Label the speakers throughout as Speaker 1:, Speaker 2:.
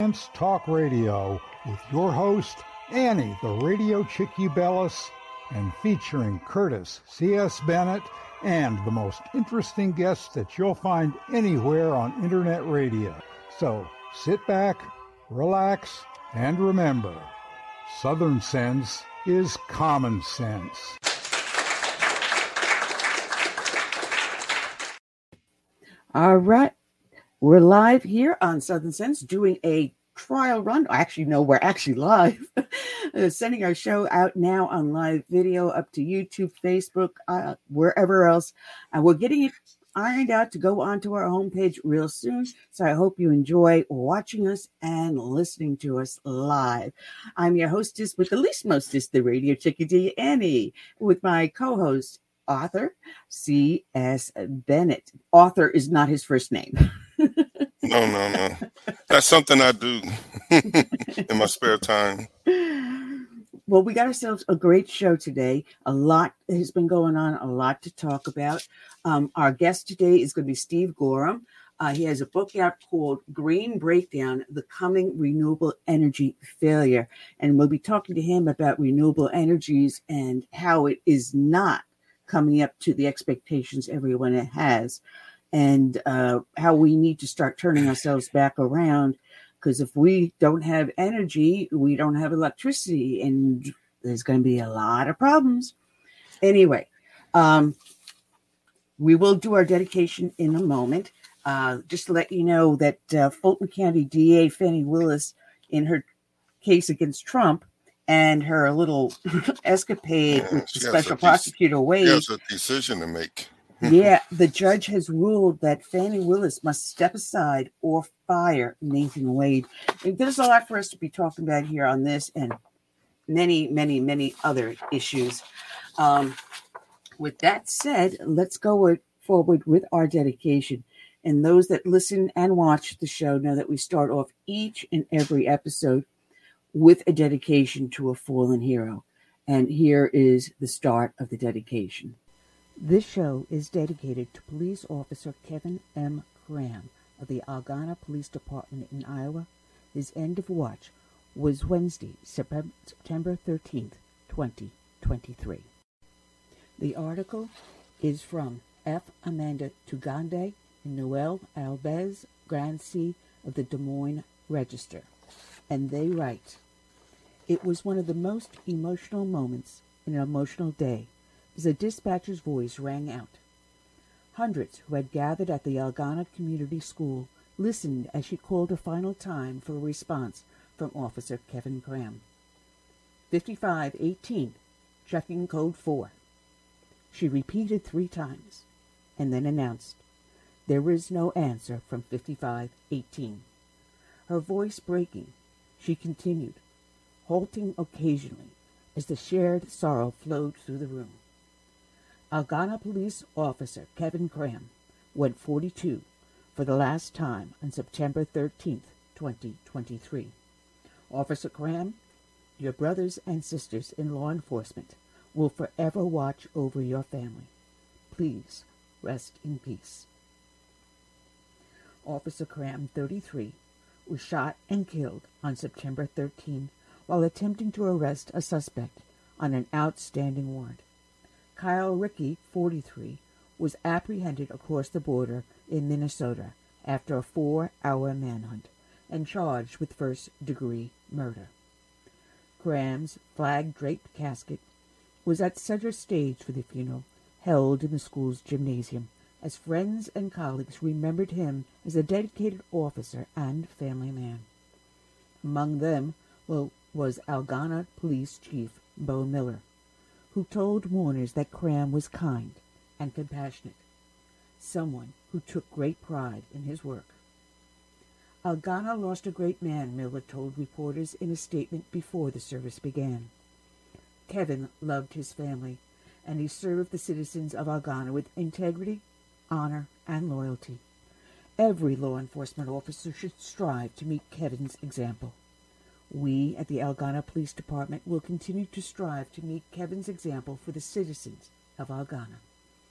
Speaker 1: Talk Radio with your host, Annie, the Radio Chickie Bellis, and featuring Curtis C.S. Bennett and the most interesting guests that you'll find anywhere on Internet radio. So sit back, relax, and remember, Southern sense is common sense.
Speaker 2: All right. We're live here on Southern Sense doing a trial run. Actually, no, we're actually live. Sending our show out now on live video up to YouTube, Facebook, wherever else. And we're getting it ironed out to go onto our homepage real soon. So I hope you enjoy watching us and listening to us live. I'm your hostess with the least mostest, the Radio Chickie Annie, with my co-host, author C.S. Bennett. Author is not his first name.
Speaker 3: No. That's something I do in my spare time.
Speaker 2: Well, we got ourselves a great show today. A lot has been going on, a lot to talk about. Our guest today is going to be Steve Gorham. He has a book out called Green Breakdown, The Coming Renewable Energy Failure. And we'll be talking to him about renewable energies and how it is not coming up to the expectations everyone has, and how we need to start turning ourselves back around, because if we don't have energy, we don't have electricity, and there's going to be a lot of problems. Anyway, we will do our dedication in a moment. Just to let you know that Fulton County DA Fannie Willis, in her case against Trump, and her little escapade with the special prosecutor Wade.
Speaker 3: She has a decision to make.
Speaker 2: Yeah, the judge has ruled that Fannie Willis must step aside or fire Nathan Wade. There's a lot for us to be talking about here on this and many, many, many other issues. With that said, let's go forward with our dedication. And those that listen and watch the show know that we start off each and every episode with a dedication to a fallen hero. And here is the start of the dedication. This show is dedicated to Police Officer Kevin M. Cram of the Algona Police Department in Iowa. His end of watch was Wednesday, September 13th, 2023. The article is from F. Amanda Tugande and Noel Albez Grancy of the Des Moines Register. And they write, "It was one of the most emotional moments in an emotional day as a dispatcher's voice rang out. Hundreds who had gathered at the Algona Community School listened as she called a final time for a response from Officer Kevin Cram. 5518, checking code 4. She repeated 3 times and then announced, there is no answer from 5518. Her voice breaking, she continued, halting occasionally as the shared sorrow flowed through the room. Algona Police Officer Kevin Cram went 42 for the last time on September 13th, 2023. Officer Cram, your brothers and sisters in law enforcement will forever watch over your family. Please rest in peace." Officer Cram, 33, was shot and killed on September 13 while attempting to arrest a suspect on an outstanding warrant. Kyle Rickey, 43, was apprehended across the border in Minnesota after a 4-hour manhunt and charged with first-degree murder. Cram's flag-draped casket was at center stage for the funeral held in the school's gymnasium as friends and colleagues remembered him as a dedicated officer and family man. Among them was Algona Police Chief Bo Miller, who told mourners that Cram was kind and compassionate, someone who took great pride in his work. Algona lost a great man, Miller told reporters in a statement before the service began. Kevin loved his family, and he served the citizens of Algona with integrity, honor, and loyalty. Every law enforcement officer should strive to meet Kevin's example. We at the Algona Police Department will continue to strive to meet Kevin's example for the citizens of Algona.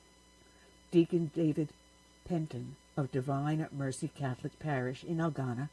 Speaker 2: Deacon David Penton of Divine Mercy Catholic Parish in Algona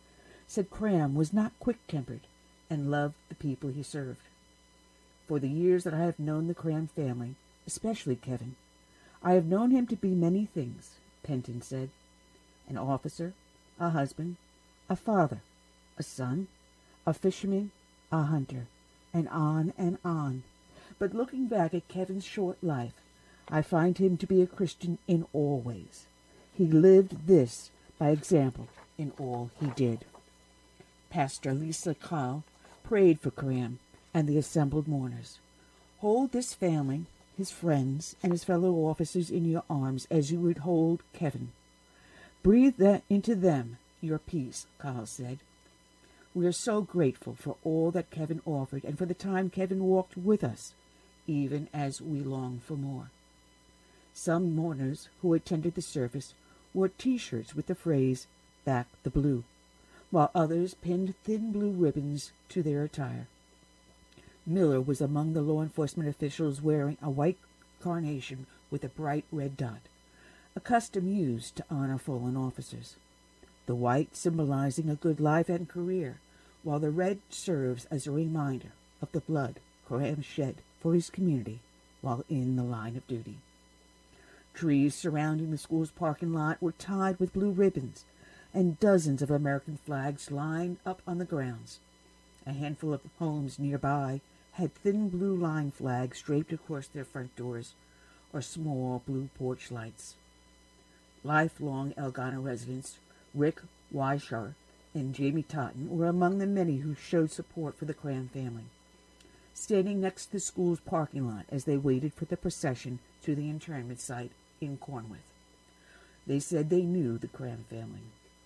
Speaker 2: said Cram was not quick-tempered and loved the people he served. For the years that I have known the Cram family, especially Kevin, I have known him to be many things, Penton said. An officer, a husband, a father, a son, a fisherman, a hunter, and on and on. But looking back at Kevin's short life, I find him to be a Christian in all ways. He lived this by example in all he did. Pastor Lisa Kyle prayed for Cram and the assembled mourners. Hold this family, his friends, and his fellow officers in your arms as you would hold Kevin. Breathe that into them your peace, Kyle said. We are so grateful for all that Kevin offered and for the time Kevin walked with us, even as we long for more. Some mourners who attended the service wore T-shirts with the phrase, "Back the Blue," while others pinned thin blue ribbons to their attire. Miller was among the law enforcement officials wearing a white carnation with a bright red dot, a custom used to honor fallen officers. The white symbolizing a good life and career, while the red serves as a reminder of the blood Cram shed for his community while in the line of duty. Trees surrounding the school's parking lot were tied with blue ribbons, and dozens of American flags lined up on the grounds. A handful of homes nearby had thin blue line flags draped across their front doors, or small blue porch lights. Lifelong Algona residents Rick Weishar and Jamie Totten were among the many who showed support for the Cram family, standing next to the school's parking lot as they waited for the procession to the internment site in Cornwith. They said they knew the Cram family.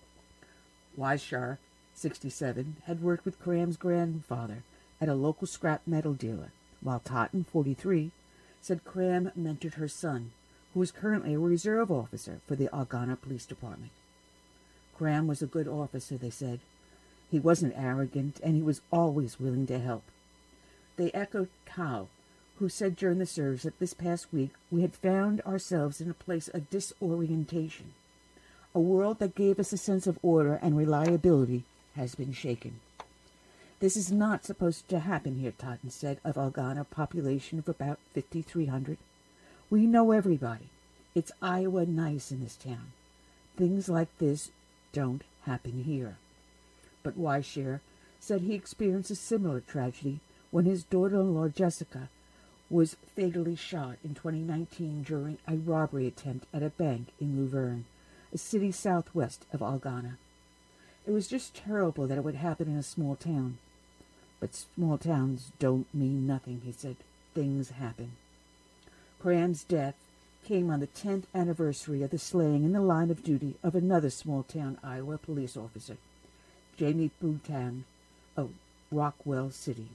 Speaker 2: Weishar, 67, had worked with Cram's grandfather at a local scrap metal dealer, while Totten, 43, said Cram mentored her son, who is currently a reserve officer for the Algona Police Department. Cram was a good officer, they said. He wasn't arrogant, and he was always willing to help. They echoed Kyle, who said during the service that this past week we had found ourselves in a place of disorientation. A world that gave us a sense of order and reliability has been shaken. This is not supposed to happen here, Totten said, of Algona population of about 5,300. We know everybody. It's Iowa nice in this town. Things like this don't happen here. But Weishar said he experienced a similar tragedy when his daughter-in-law Jessica was fatally shot in 2019 during a robbery attempt at a bank in Luverne, a city southwest of Algona. It was just terrible that it would happen in a small town. But small towns don't mean nothing, he said. Things happen. Cram's death came on the 10th anniversary of the slaying in the line of duty of another small-town Iowa police officer, Jamie Boutan of Rockwell City.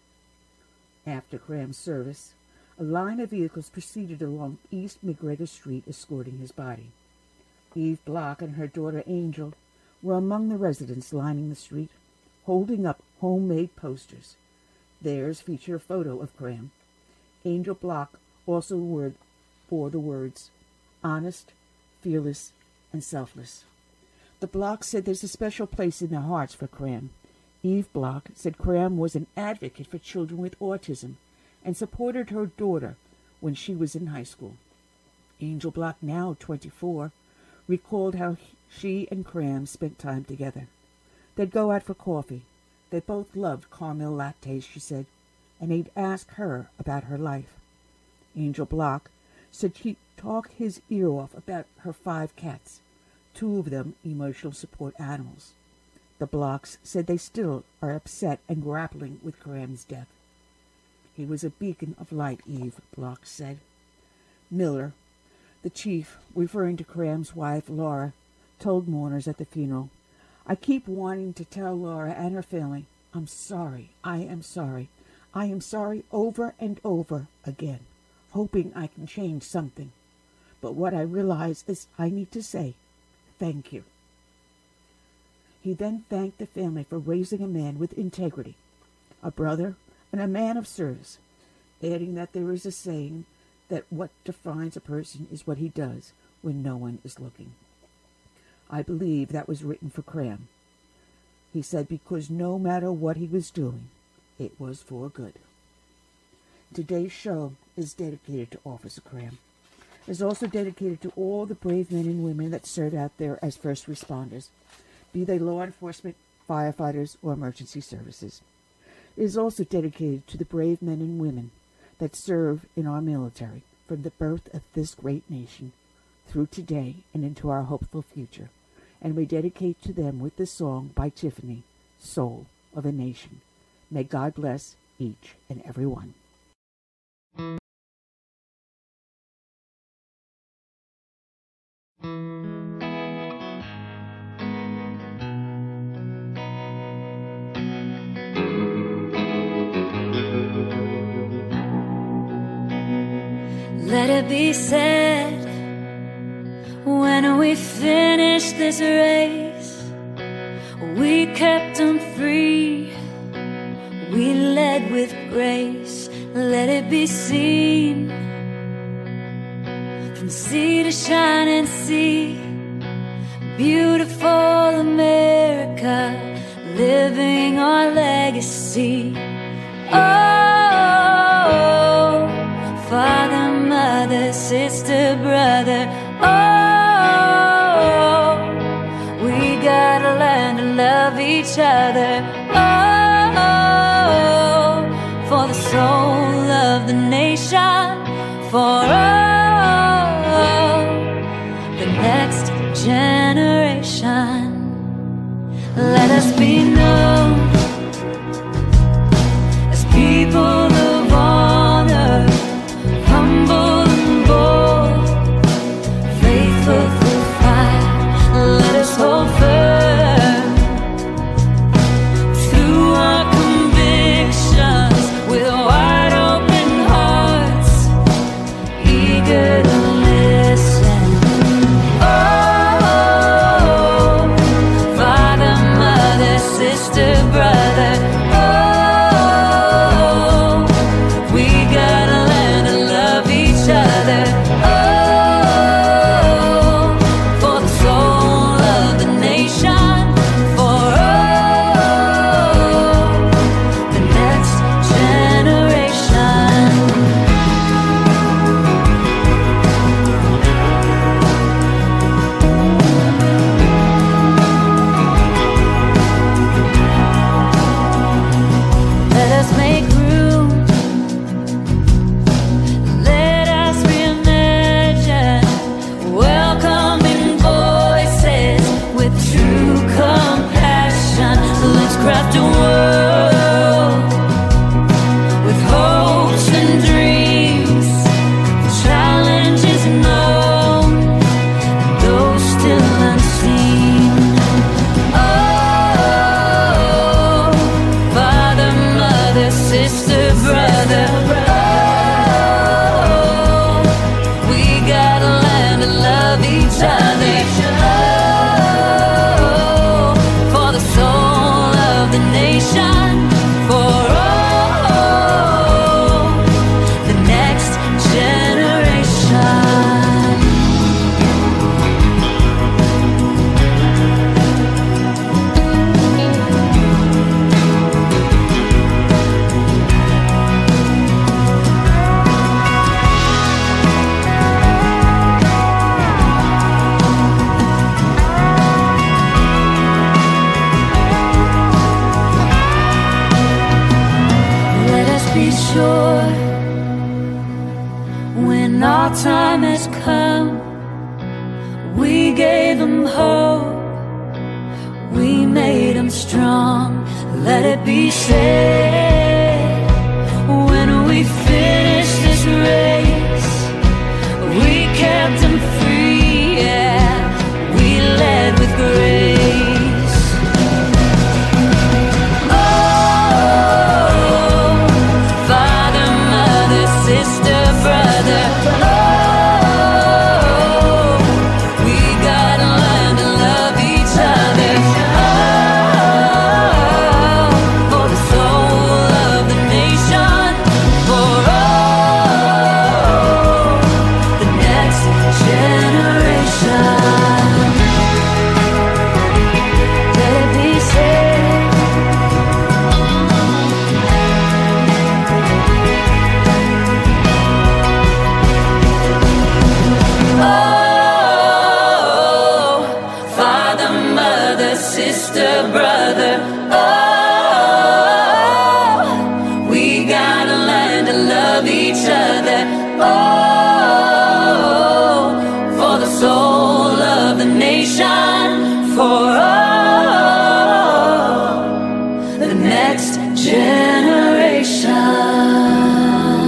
Speaker 2: After Cram's service, a line of vehicles proceeded along East McGregor Street escorting his body. Eve Block and her daughter Angel were among the residents lining the street, holding up homemade posters. Theirs featured a photo of Cram. Angel Block also bore the words, honest, fearless, and selfless. The Blocks said there's a special place in their hearts for Cram. Eve Block said Cram was an advocate for children with autism and supported her daughter when she was in high school. Angel Block, now 24, recalled how she and Cram spent time together. They'd go out for coffee. They both loved caramel lattes, she said, and he'd ask her about her life. Angel Block said she'd talk his ear off about her 5 cats, 2 of them emotional support animals. The Blocks said they still are upset and grappling with Cram's death. He was a beacon of light, Eve Block said. Miller, the chief, referring to Cram's wife, Laura, told mourners at the funeral, I keep wanting to tell Laura and her family, I'm sorry, I am sorry. I am sorry over and over again, hoping I can change something. But what I realize is I need to say, thank you. He then thanked the family for raising a man with integrity, a brother and a man of service, adding that there is a saying that what defines a person is what he does when no one is looking. I believe that was written for Cram. He said because no matter what he was doing, it was for good. Today's show is dedicated to Officer Cram. It's also dedicated to all the brave men and women that serve out there as first responders, be they law enforcement, firefighters, or emergency services. It is also dedicated to the brave men and women that serve in our military from the birth of this great nation through today and into our hopeful future. And we dedicate to them with this song by Tiffany, Soul of a Nation. May God bless each and every one.
Speaker 4: Let it be said, when we finish this race, we kept them free, we led with grace. Let it be seen, from sea to shining sea, beautiful America, living our legacy. Oh, father, mother, sister, brother, oh, we gotta learn to love each other. Oh, for the soul of the nation, for the next generation. Let us be known as people of honor, humble and bold, faithful through fire. Let us hold firm to our convictions with wide open hearts, eager to listen. Oh, father, mother, sister, brother, oh, we gotta learn to love each other. Oh, for the soul of the nation, for the next generation. Let us make room, let us reimagine, welcoming voices with true compassion. Let's craft a world with hopes and dreams, challenges known, those still unseen. Oh, father, mother, sister, brother, oh, we gotta learn to love each other. Oh, for the soul of the nation, for the next generation. Let us be sure, when our time has come, we gave them hope, we made them strong. Let it be said, when we finish this race, we kept them free, yeah, we led with grace. Oh, father, mother, sister, brother, oh, we gotta learn to love each other. Oh, for the soul generation.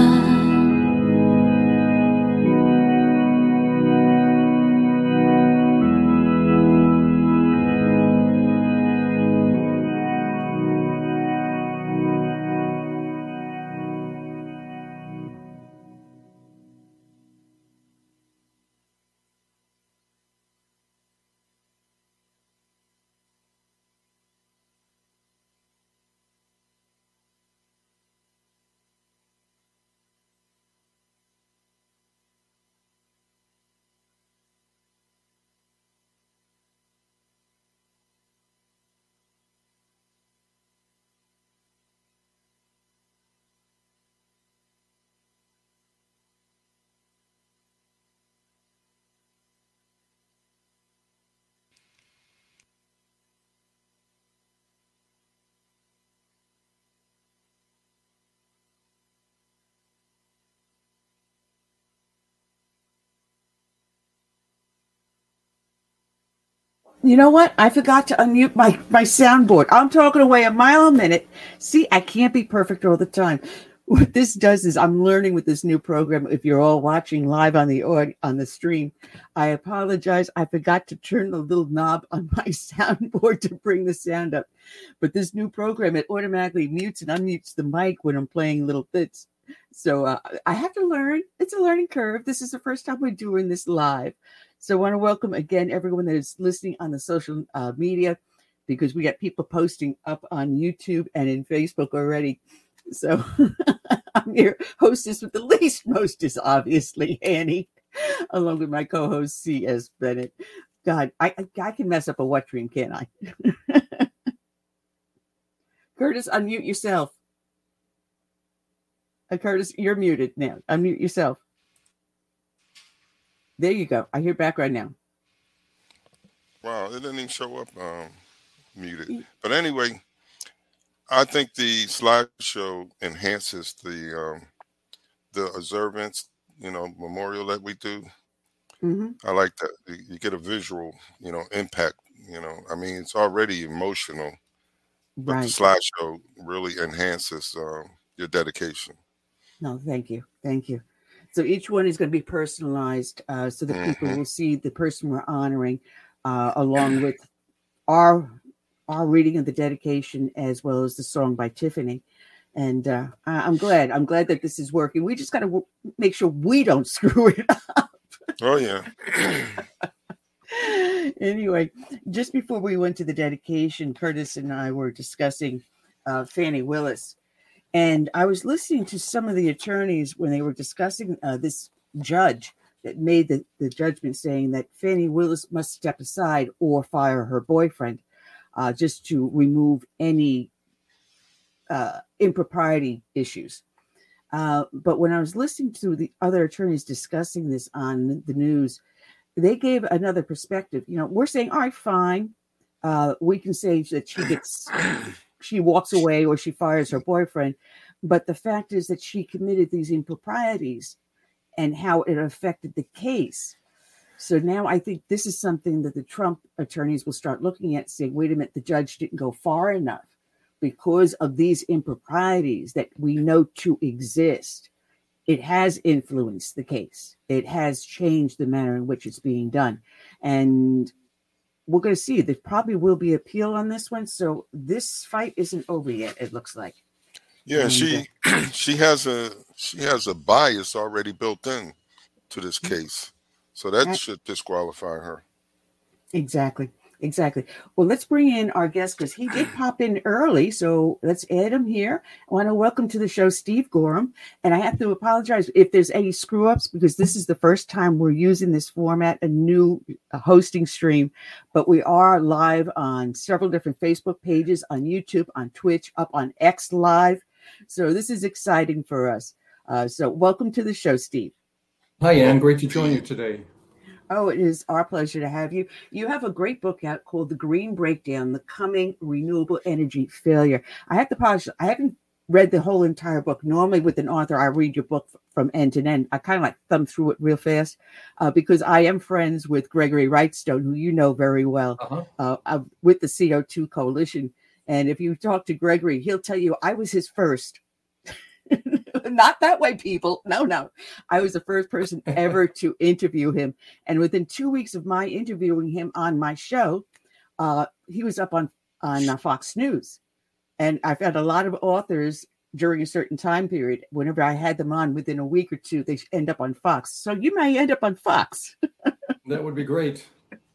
Speaker 2: You know what? I forgot to unmute my soundboard. I'm talking away a mile a minute. See, I can't be perfect all the time. What this does is I'm learning with this new program. If you're all watching live on the stream, I apologize. I forgot to turn the little knob on my soundboard to bring the sound up. But this new program, it automatically mutes and unmutes the mic when I'm playing little bits. So I have to learn. It's a learning curve. This is the first time we're doing this live. So I want to welcome again everyone that is listening on the social media, because we got people posting up on YouTube and in Facebook already. So I'm your hostess with the least mostest, obviously, Annie, along with my co-host C.S. Bennett. God, I can mess up a what dream, can't I? Curtis, unmute yourself. Curtis, you're muted now. Unmute yourself. There you go. I hear background now.
Speaker 3: Wow, it didn't even show up muted. But anyway, I think the slideshow enhances the observance, memorial that we do.
Speaker 2: Mm-hmm.
Speaker 3: I like that. You get a visual, impact. I mean, it's already emotional, but
Speaker 2: Right.
Speaker 3: the slideshow really enhances your dedication.
Speaker 2: No, thank you. Thank you. So each one is going to be personalized so that people will see the person we're honoring along with our reading of the dedication as well as the song by Tiffany. And I'm glad that this is working. We just got to make sure we don't screw it up.
Speaker 3: Oh, yeah.
Speaker 2: Anyway, just before we went to the dedication, Curtis and I were discussing Fannie Willis. And I was listening to some of the attorneys when they were discussing this judge that made the judgment saying that Fannie Willis must step aside or fire her boyfriend just to remove any impropriety issues. But when I was listening to the other attorneys discussing this on the news, they gave another perspective. We're saying, all right, fine. We can say that she walks away or she fires her boyfriend. But the fact is that she committed these improprieties and how it affected the case. So now I think this is something that the Trump attorneys will start looking at, saying, wait a minute, the judge didn't go far enough because of these improprieties that we know to exist. It has influenced the case. It has changed the manner in which it's being done. And we're going to see. There probably will be appeal on this one. So this fight isn't over yet, it looks like.
Speaker 3: Yeah, she has a bias already built in to this case. So that should disqualify her.
Speaker 2: Exactly. Well, let's bring in our guest because he did pop in early. So let's add him here. I want to welcome to the show Steve Gorham. And I have to apologize if there's any screw ups because this is the first time we're using this format, a new hosting stream. But we are live on several different Facebook pages, on YouTube, on Twitch, up on X Live. So this is exciting for us. So welcome to the show, Steve.
Speaker 5: Hi, Ann. Great to join you today.
Speaker 2: Oh, it is our pleasure to have you. You have a great book out called The Green Breakdown, The Coming Renewable Energy Failure. I have to apologize. I haven't read the whole entire book. Normally with an author, I read your book from end to end. I kind of like thumb through it real fast because I am friends with Gregory Wrightstone, who you know very well, with the CO2 Coalition. And if you talk to Gregory, he'll tell you I was his first. Not that way, people. No. I was the first person ever to interview him. And within 2 weeks of my interviewing him on my show, he was up on Fox News. And I've had a lot of authors during a certain time period. Whenever I had them on, within a week or two, they end up on Fox. So you may end up on Fox.
Speaker 5: That would be great.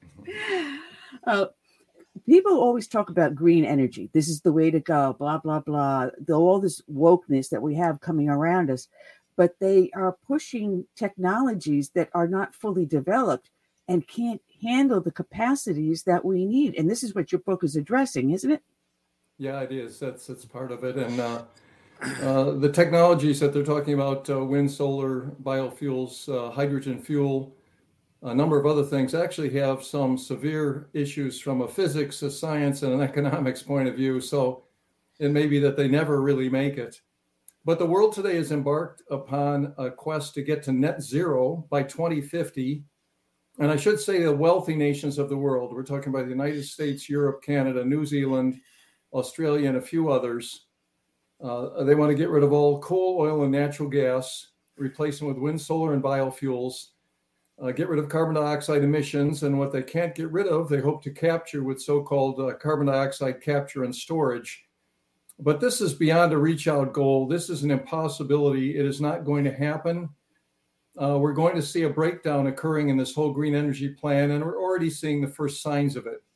Speaker 2: People always talk about green energy. This is the way to go, blah, blah, blah. All this wokeness that we have coming around us. But they are pushing technologies that are not fully developed and can't handle the capacities that we need. And this is what your book is addressing, isn't it?
Speaker 5: Yeah, it is. That's part of it. And the technologies that they're talking about, wind, solar, biofuels, hydrogen fuel, a number of other things, actually have some severe issues from a physics, a science, and an economics point of view. So it may be that they never really make it. But the world today is embarked upon a quest to get to net zero by 2050. And I should say the wealthy nations of the world, we're talking about the United States, Europe, Canada, New Zealand, Australia, and a few others. They want to get rid of all coal, oil, and natural gas, replace them with wind, solar, and biofuels. Get rid of carbon dioxide emissions, and what they can't get rid of, they hope to capture with so-called carbon dioxide capture and storage. But this is beyond a reach-out goal. This is an impossibility. It is not going to happen. We're going to see a breakdown occurring in this whole green energy plan, and we're already seeing the first signs of it.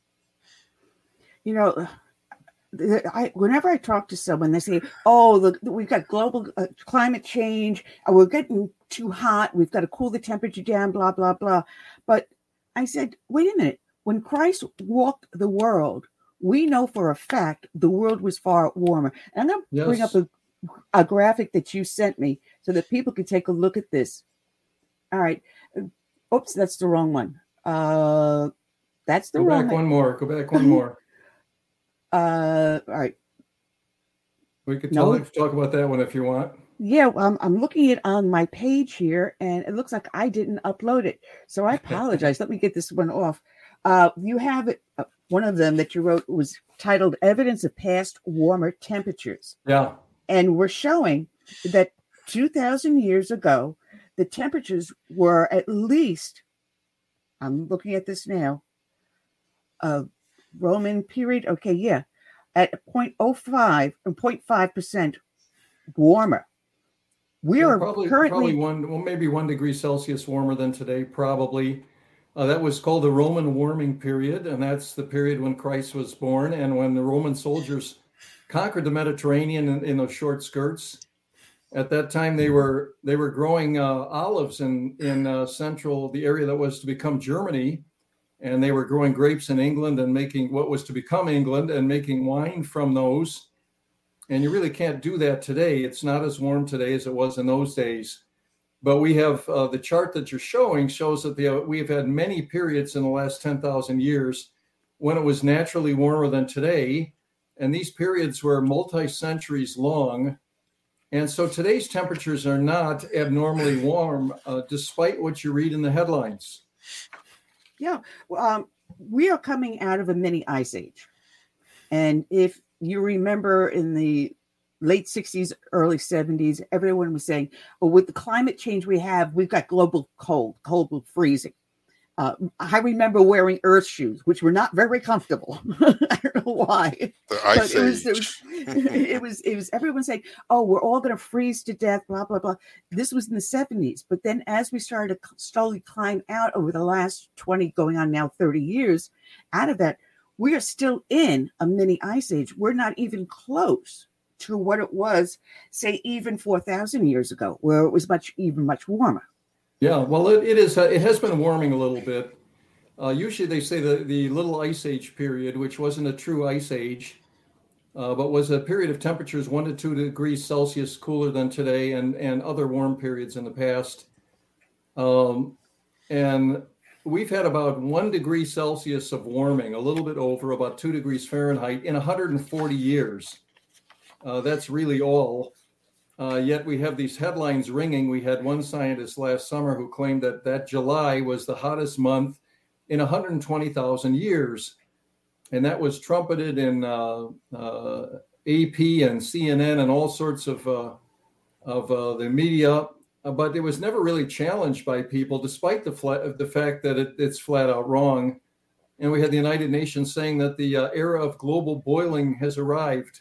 Speaker 2: You know, whenever I talk to someone, they say, "Oh, we've got global climate change. We're getting too hot. We've got to cool the temperature down, blah, blah, blah." But I said, wait a minute. When Christ walked the world, we know for a fact the world was far warmer. And I'm going to bring up a graphic that you sent me so that people can take a look at this. All right. Oops, that's the wrong one. That's the wrong one.
Speaker 5: Go back one more.
Speaker 2: All right.
Speaker 5: We could talk about that one if you want.
Speaker 2: Yeah, I'm looking at it on my page here, and it looks like I didn't upload it. So I apologize. Let me get this one off. You have it. One of them that you wrote was titled "Evidence of Past Warmer Temperatures."
Speaker 5: Yeah.
Speaker 2: And we're showing that 2,000 years ago, the temperatures were at least, I'm looking at this now, Roman period. Okay, yeah, at 0.05 and 0.5% warmer. We are currently
Speaker 5: maybe 1 degree Celsius warmer than today, probably. That was called the Roman warming period, and that's the period when Christ was born and when the Roman soldiers conquered the Mediterranean in those short skirts. At that time, they were growing olives in central, the area that was to become Germany, and they were growing grapes in England and making what was to become England and making wine from those. And you really can't do that today. It's not as warm today as it was in those days. But we have the chart that you're showing shows that we've had many periods in the last 10,000 years when it was naturally warmer than today. And these periods were multi-centuries long. And so today's temperatures are not abnormally warm, despite what you read in the headlines.
Speaker 2: Yeah, we are coming out of a mini ice age. And if you remember in the late 60s, early 70s, everyone was saying, "Oh, with the climate change we've got global global freezing." I remember wearing earth shoes, which were not very comfortable. I don't know why.
Speaker 3: The ice age.
Speaker 2: It was everyone saying, "Oh, we're all going to freeze to death," blah, blah, blah. This was in the 70s. But then as we started to slowly climb out over the last 20, going on now 30 years, out of that, we are still in a mini ice age. We're not even close to what it was, say, even 4,000 years ago, where it was much warmer.
Speaker 5: Yeah, well, it is. It has been warming a little bit. Usually they say the little ice age period, which wasn't a true ice age, but was a period of temperatures 1 to 2 degrees Celsius cooler than today and other warm periods in the past. And we've had about 1 degree Celsius of warming, a little bit over, about 2 degrees Fahrenheit in 140 years. That's really all. Yet we have these headlines ringing. We had one scientist last summer who claimed that July was the hottest month in 120,000 years. and that was trumpeted in AP and CNN and all sorts of the media, but it was never really challenged by people, despite the fact that it's flat out wrong. And we had the United Nations saying that the era of global boiling has arrived.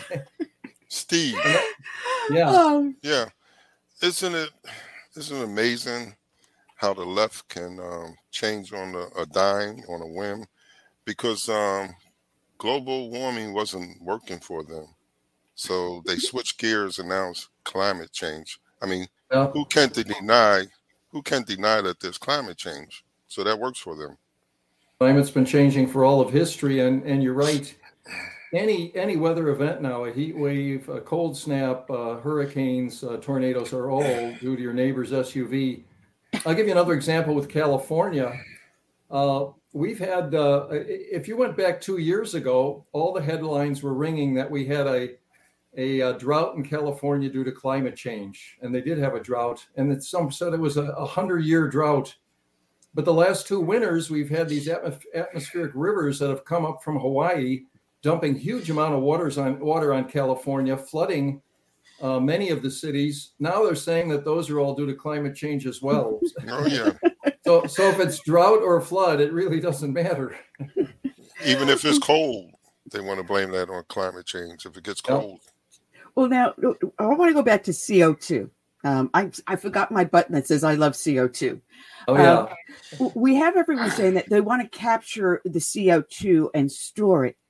Speaker 3: Steve.
Speaker 5: Yeah.
Speaker 3: Yeah. Isn't it amazing how the left can change on a dime, on a whim? Because global warming wasn't working for them. So they switched gears and now it's climate change. I mean, who can deny that there's climate change? So that works for them.
Speaker 5: Climate's been changing for all of history, and you're right. Any weather event now, a heat wave, a cold snap, hurricanes, tornadoes are all due to your neighbor's SUV. I'll give you another example with California. We've had, if you went back 2 years ago, all the headlines were ringing that we had a drought in California due to climate change. And they did have a drought. And some said it was a 100-year drought. But the last 2 winters, we've had these atmospheric rivers that have come up from Hawaii, dumping huge amount of water on California, flooding many of the cities. Now they're saying that those are all due to climate change as well.
Speaker 3: Oh, yeah.
Speaker 5: So if it's drought or flood, it really doesn't matter.
Speaker 3: Even if it's cold, they want to blame that on climate change if it gets cold.
Speaker 2: Well, now, I want to go back to CO2. I forgot my button that says I love CO2.
Speaker 5: Oh, yeah.
Speaker 2: We have everyone saying that they want to capture the CO2 and store it.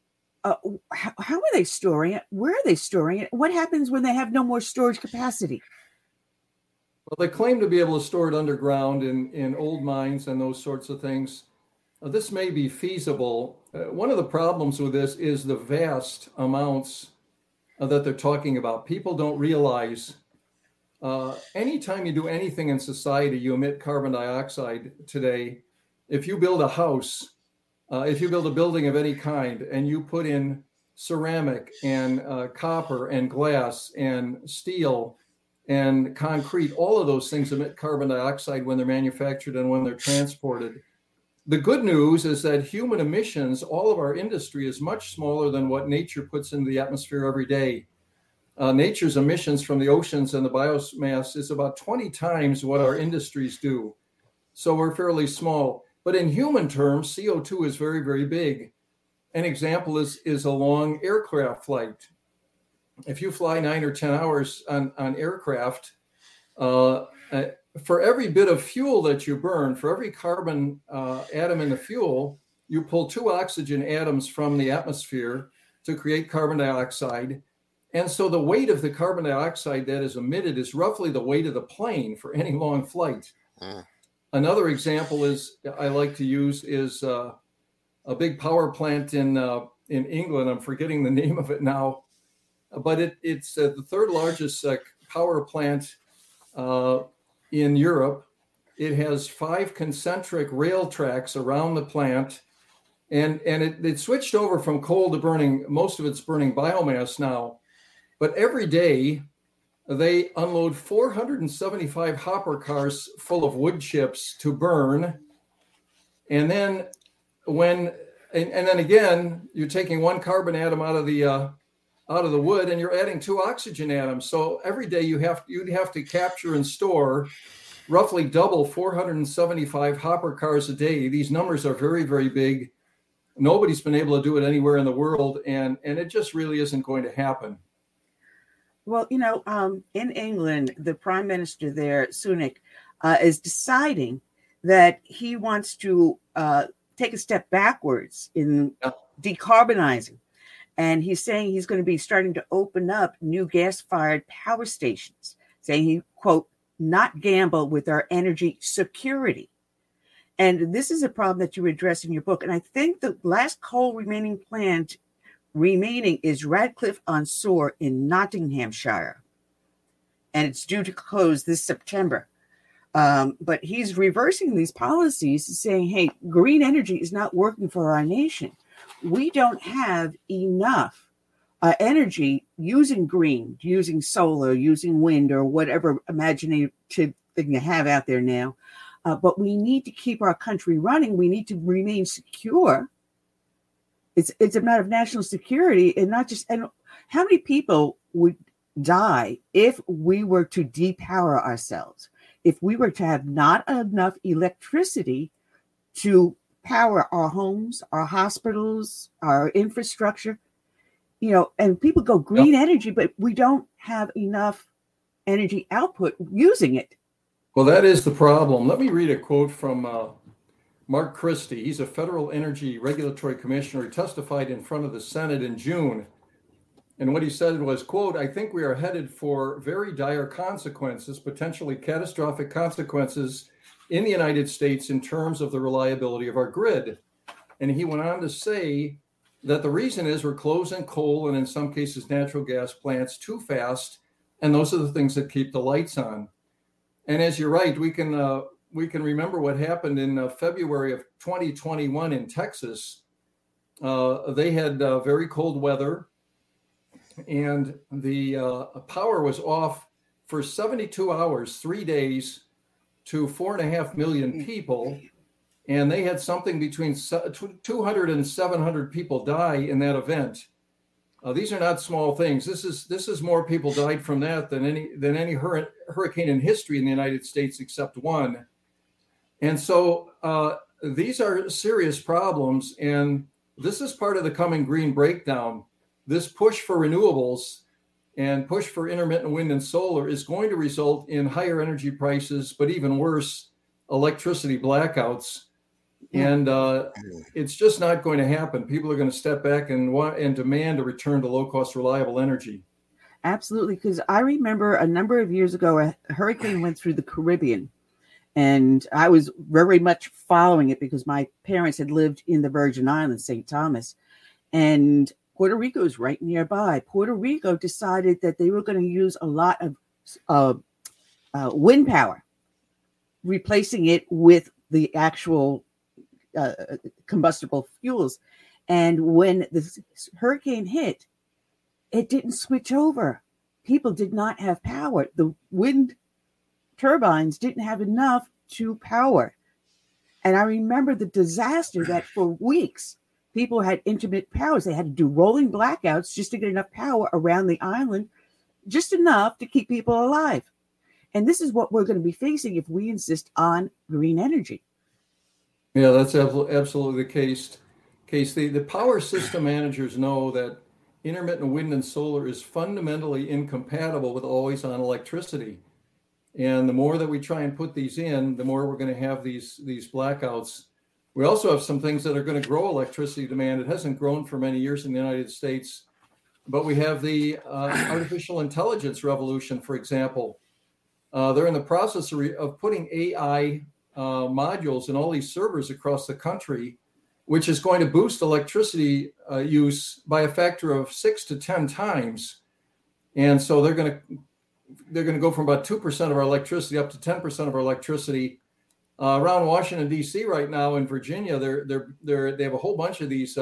Speaker 2: How are they storing it? Where are they storing it? What happens when they have no more storage capacity?
Speaker 5: Well, they claim to be able to store it underground in old mines and those sorts of things. This may be feasible. One of the problems with this is the vast amounts that they're talking about. People don't realize anytime you do anything in society, you emit carbon dioxide today. If you build a house, if you build a building of any kind and you put in ceramic and copper and glass and steel and concrete, all of those things emit carbon dioxide when they're manufactured and when they're transported. The good news is that human emissions, all of our industry, is much smaller than what nature puts into the atmosphere every day. Nature's emissions from the oceans and the biomass is about 20 times what our industries do. So we're fairly small. But in human terms, CO2 is very, very big. An example is a long aircraft flight. If you fly 9 or 10 hours on aircraft, for every bit of fuel that you burn, for every carbon atom in the fuel, you pull 2 oxygen atoms from the atmosphere to create carbon dioxide. And so the weight of the carbon dioxide that is emitted is roughly the weight of the plane for any long flight. Another example I like to use is a big power plant in England. I'm forgetting the name of it now, but it's the third largest power plant in Europe. It has 5 concentric rail tracks around the plant, and it switched over from coal to burning. Most of it's burning biomass now, but every day they unload 475 hopper cars full of wood chips to burn. And then then again, you're taking 1 carbon atom out of the wood and you're adding 2 oxygen atoms. So every day you'd have to capture and store roughly double 475 hopper cars a day. These numbers are very, very big. Nobody's been able to do it anywhere in the world. And it just really isn't going to happen.
Speaker 2: Well, in England, the Prime Minister there, Sunak, is deciding that he wants to take a step backwards in decarbonizing. And he's saying he's going to be starting to open up new gas-fired power stations, saying he, quote, not gamble with our energy security. And this is a problem that you address in your book. And I think the last coal remaining plant is Radcliffe-on-Soar in Nottinghamshire. And it's due to close this September. But he's reversing these policies, saying, hey, green energy is not working for our nation. We don't have enough energy using green, using solar, using wind, or whatever imaginative thing you have out there now. But we need to keep our country running. We need to remain secure. it's a matter of national security, and not just, and how many people would die if we were to depower ourselves, if we were to have not enough electricity to power our homes, our hospitals, our infrastructure, and people go green energy, but we don't have enough energy output using it.
Speaker 5: Well, that is the problem. Let me read a quote from Mark Christie. He's a federal energy regulatory commissioner. He testified in front of the Senate in June. And what he said was, quote, "I think we are headed for very dire consequences, potentially catastrophic consequences in the United States in terms of the reliability of our grid." And he went on to say that the reason is we're closing coal and in some cases natural gas plants too fast. And those are the things that keep the lights on. And as you're right, we can remember what happened in February of 2021 in Texas. They had very cold weather, and the power was off for 72 hours, 3 days, to 4.5 million people. And they had something between 200 and 700 people die in that event. These are not small things. This is more people died from that than any hurricane in history in the United States except one. And so these are serious problems. And this is part of the coming green breakdown. This push for renewables and push for intermittent wind and solar is going to result in higher energy prices, but even worse, electricity blackouts. And it's just not going to happen. People are going to step back and demand a return to low-cost, reliable energy.
Speaker 2: Absolutely, because I remember a number of years ago, a hurricane went through the Caribbean, and I was very much following it because my parents had lived in the Virgin Islands, St. Thomas, and Puerto Rico is right nearby. Puerto Rico decided that they were going to use a lot of wind power, replacing it with the actual combustible fuels. And when the hurricane hit, it didn't switch over. People did not have power. The wind turbines didn't have enough to power. And I remember the disaster that for weeks, people had intermittent powers. They had to do rolling blackouts just to get enough power around the island, just enough to keep people alive. And this is what we're going to be facing if we insist on green energy.
Speaker 5: Yeah, that's absolutely the case. The power system managers know that intermittent wind and solar is fundamentally incompatible with always-on electricity. And the more that we try and put these in, the more we're going to have these blackouts. We also have some things that are going to grow electricity demand. It hasn't grown for many years in the United States, but we have the artificial intelligence revolution, for example. They're in the process of putting AI modules in all these servers across the country, which is going to boost electricity use by a factor of 6 to 10 times. And so they're going to go from about 2% of our electricity up to 10% of our electricity. Around Washington, D.C. right now in Virginia, they have a whole bunch of these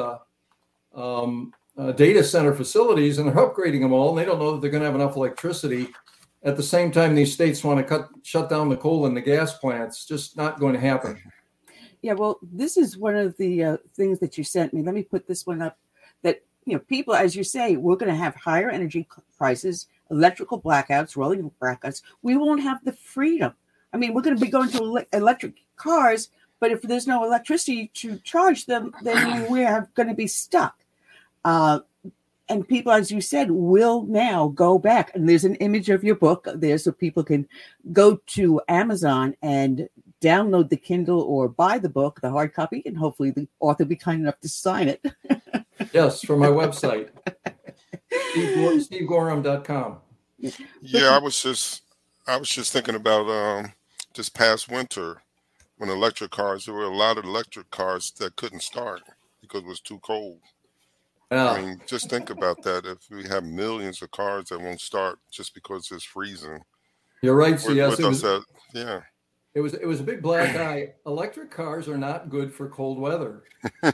Speaker 5: data center facilities, and they're upgrading them all, and they don't know that they're going to have enough electricity. At the same time, these states want to shut down the coal and the gas plants. Just not going to happen.
Speaker 2: Yeah, well, this is one of the things that you sent me. Let me put this one up. That, people, as you say, we're going to have higher energy prices, electrical blackouts, rolling blackouts. We won't have the freedom. I mean, we're going to be going to electric cars, but if there's no electricity to charge them, then we are going to be stuck. And people, as you said, will now go back. And there's an image of your book there so people can go to Amazon and download the Kindle or buy the book, the hard copy, and hopefully the author will be kind enough to sign it.
Speaker 5: Yes, from my website, SteveGorham.com.
Speaker 3: Yeah, I was just thinking about this past winter when there were a lot of electric cars that couldn't start because it was too cold.
Speaker 5: Yeah.
Speaker 3: I mean, just think about that. If we have millions of cars that won't start just because it's freezing.
Speaker 5: You're right. So yes,
Speaker 3: it
Speaker 5: was a big black eye. Electric cars are not good for cold weather.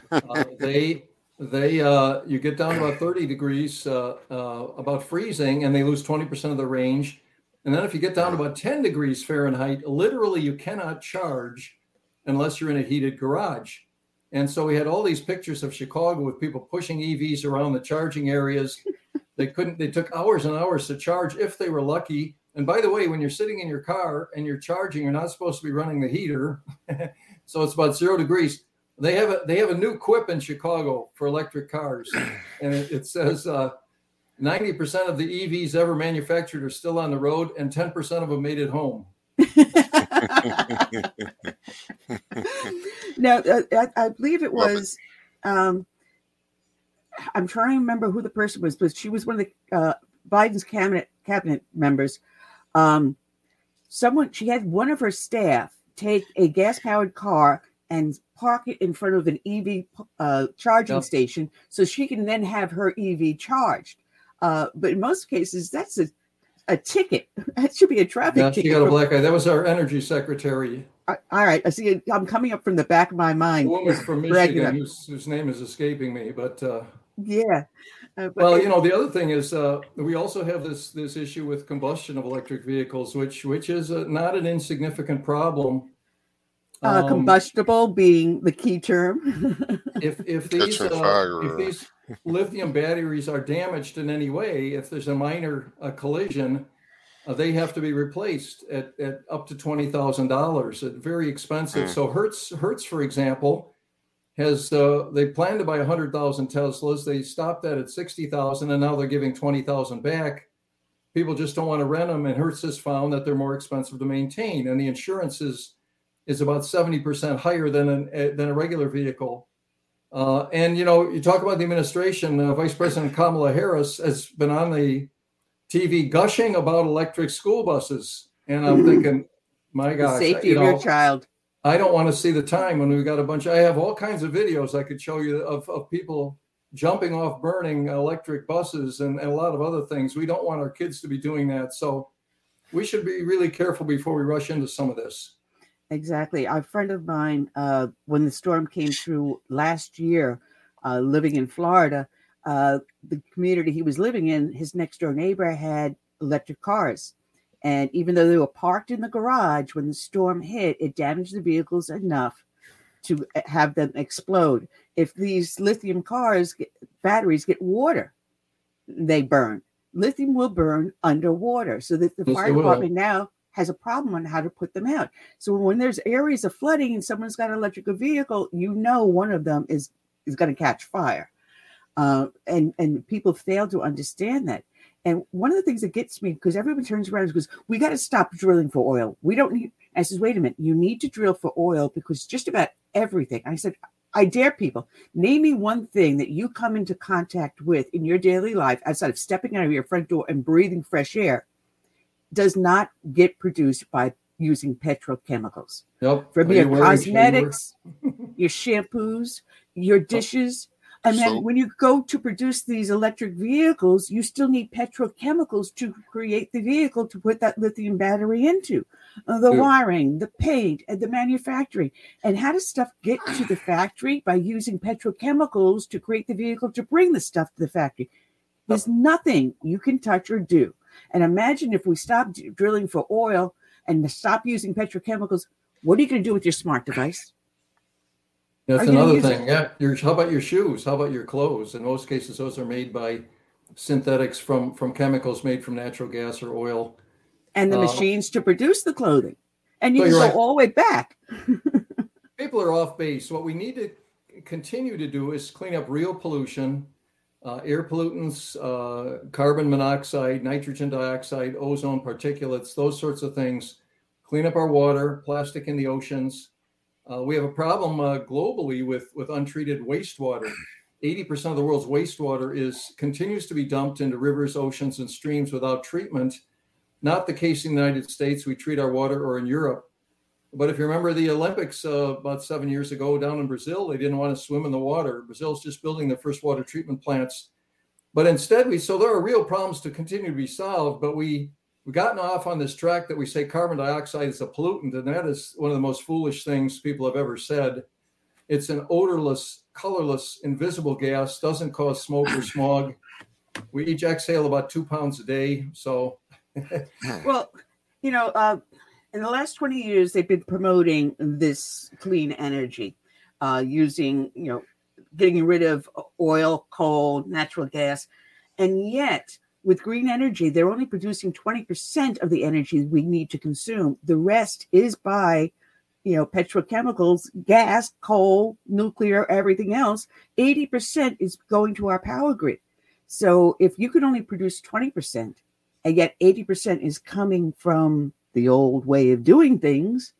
Speaker 5: You get down to about 30 degrees, about freezing, and they lose 20% of their range. And then if you get down to about 10 degrees Fahrenheit, literally you cannot charge unless you're in a heated garage. And so we had all these pictures of Chicago with people pushing EVs around the charging areas. They took hours and hours to charge if they were lucky. And by the way, when you're sitting in your car and you're charging, you're not supposed to be running the heater. So it's about 0 degrees. They have a new quip in Chicago for electric cars. And it says 90% of the EVs ever manufactured are still on the road and 10% of them made it home.
Speaker 2: Now, I believe it was, I'm trying to remember who the person was, but she was one of the Biden's cabinet members. She had one of her staff take a gas-powered car and park it in front of an EV charging station so she can then have her EV charged. But in most cases, that's a ticket. That should be a traffic ticket.
Speaker 5: She got a black eye. That was our energy secretary.
Speaker 2: All right. I see. I'm coming up from the back of my mind.
Speaker 5: A woman from Michigan whose name is escaping me. But
Speaker 2: yeah.
Speaker 5: Well, the other thing is we also have this issue with combustion of electric vehicles, which is not an insignificant problem.
Speaker 2: Combustible being the key term.
Speaker 5: If these lithium batteries are damaged in any way, if there's a minor collision, they have to be replaced at up to $20,000. It's very expensive. So Hertz, for example, has they planned to buy 100,000 Teslas. They stopped that at 60,000, and now they're giving 20,000 back. People just don't want to rent them, and Hertz has found that they're more expensive to maintain, and the insurance is about 70% higher than a regular vehicle. And you talk about the administration. Vice President Kamala Harris has been on the TV gushing about electric school buses, and I'm thinking, my gosh,
Speaker 2: the safety of your child.
Speaker 5: I don't want to see the time when we got I have all kinds of videos I could show you of people jumping off burning electric buses and a lot of other things. We don't want our kids to be doing that. So we should be really careful before we rush into some of this.
Speaker 2: Exactly. A friend of mine, when the storm came through last year, living in Florida, the community he was living in, his next door neighbor had electric cars. And even though they were parked in the garage, when the storm hit, it damaged the vehicles enough to have them explode. If these lithium batteries get water, they burn. Lithium will burn underwater. So that the fire department now has a problem on how to put them out. So when there's areas of flooding and someone's got an electric vehicle, one of them is going to catch fire. And people fail to understand that. And one of the things that gets me, because everyone turns around and goes, we got to stop drilling for oil. We don't need, I says, wait a minute, you need to drill for oil because just about everything. I said, I dare people, name me one thing that you come into contact with in your daily life outside of stepping out of your front door and breathing fresh air does not get produced by using petrochemicals.
Speaker 5: Yep.
Speaker 2: From your cosmetics, your shampoos, your dishes. And then when you go to produce these electric vehicles, you still need petrochemicals to create the vehicle to put that lithium battery into. The wiring, the paint, and the manufacturing. And how does stuff get to the factory? By using petrochemicals to create the vehicle to bring the stuff to the factory. There's nothing you can touch or do. And imagine if we stop drilling for oil and stop using petrochemicals, what are you going to do with your smart device?
Speaker 5: That's another thing. Yeah. How about your shoes? How about your clothes? In most cases, those are made by synthetics from chemicals made from natural gas or oil.
Speaker 2: And the machines to produce the clothing. And you can go all the way back.
Speaker 5: People are off base. What we need to continue to do is clean up real pollution, air pollutants, carbon monoxide, nitrogen dioxide, ozone particulates, those sorts of things. Clean up our water, plastic in the oceans. We have a problem globally with untreated wastewater. 80% of the world's wastewater continues to be dumped into rivers, oceans, and streams without treatment. Not the case in the United States. We treat our water, or in Europe. But if you remember the Olympics about 7 years ago down in Brazil, they didn't want to swim in the water. Brazil's just building their first water treatment plants. But instead, so there are real problems to continue to be solved, but we've gotten off on this track that we say carbon dioxide is a pollutant, and that is one of the most foolish things people have ever said. It's an odorless, colorless, invisible gas, doesn't cause smoke or smog. We each exhale about 2 pounds a day. So,
Speaker 2: well, in the last 20 years, they've been promoting this clean energy. using, getting rid of oil, coal, natural gas. And yet, with green energy, they're only producing 20% of the energy we need to consume. The rest is by, petrochemicals, gas, coal, nuclear, everything else. 80% is going to our power grid. So if you could only produce 20%, and yet 80% is coming from the old way of doing things,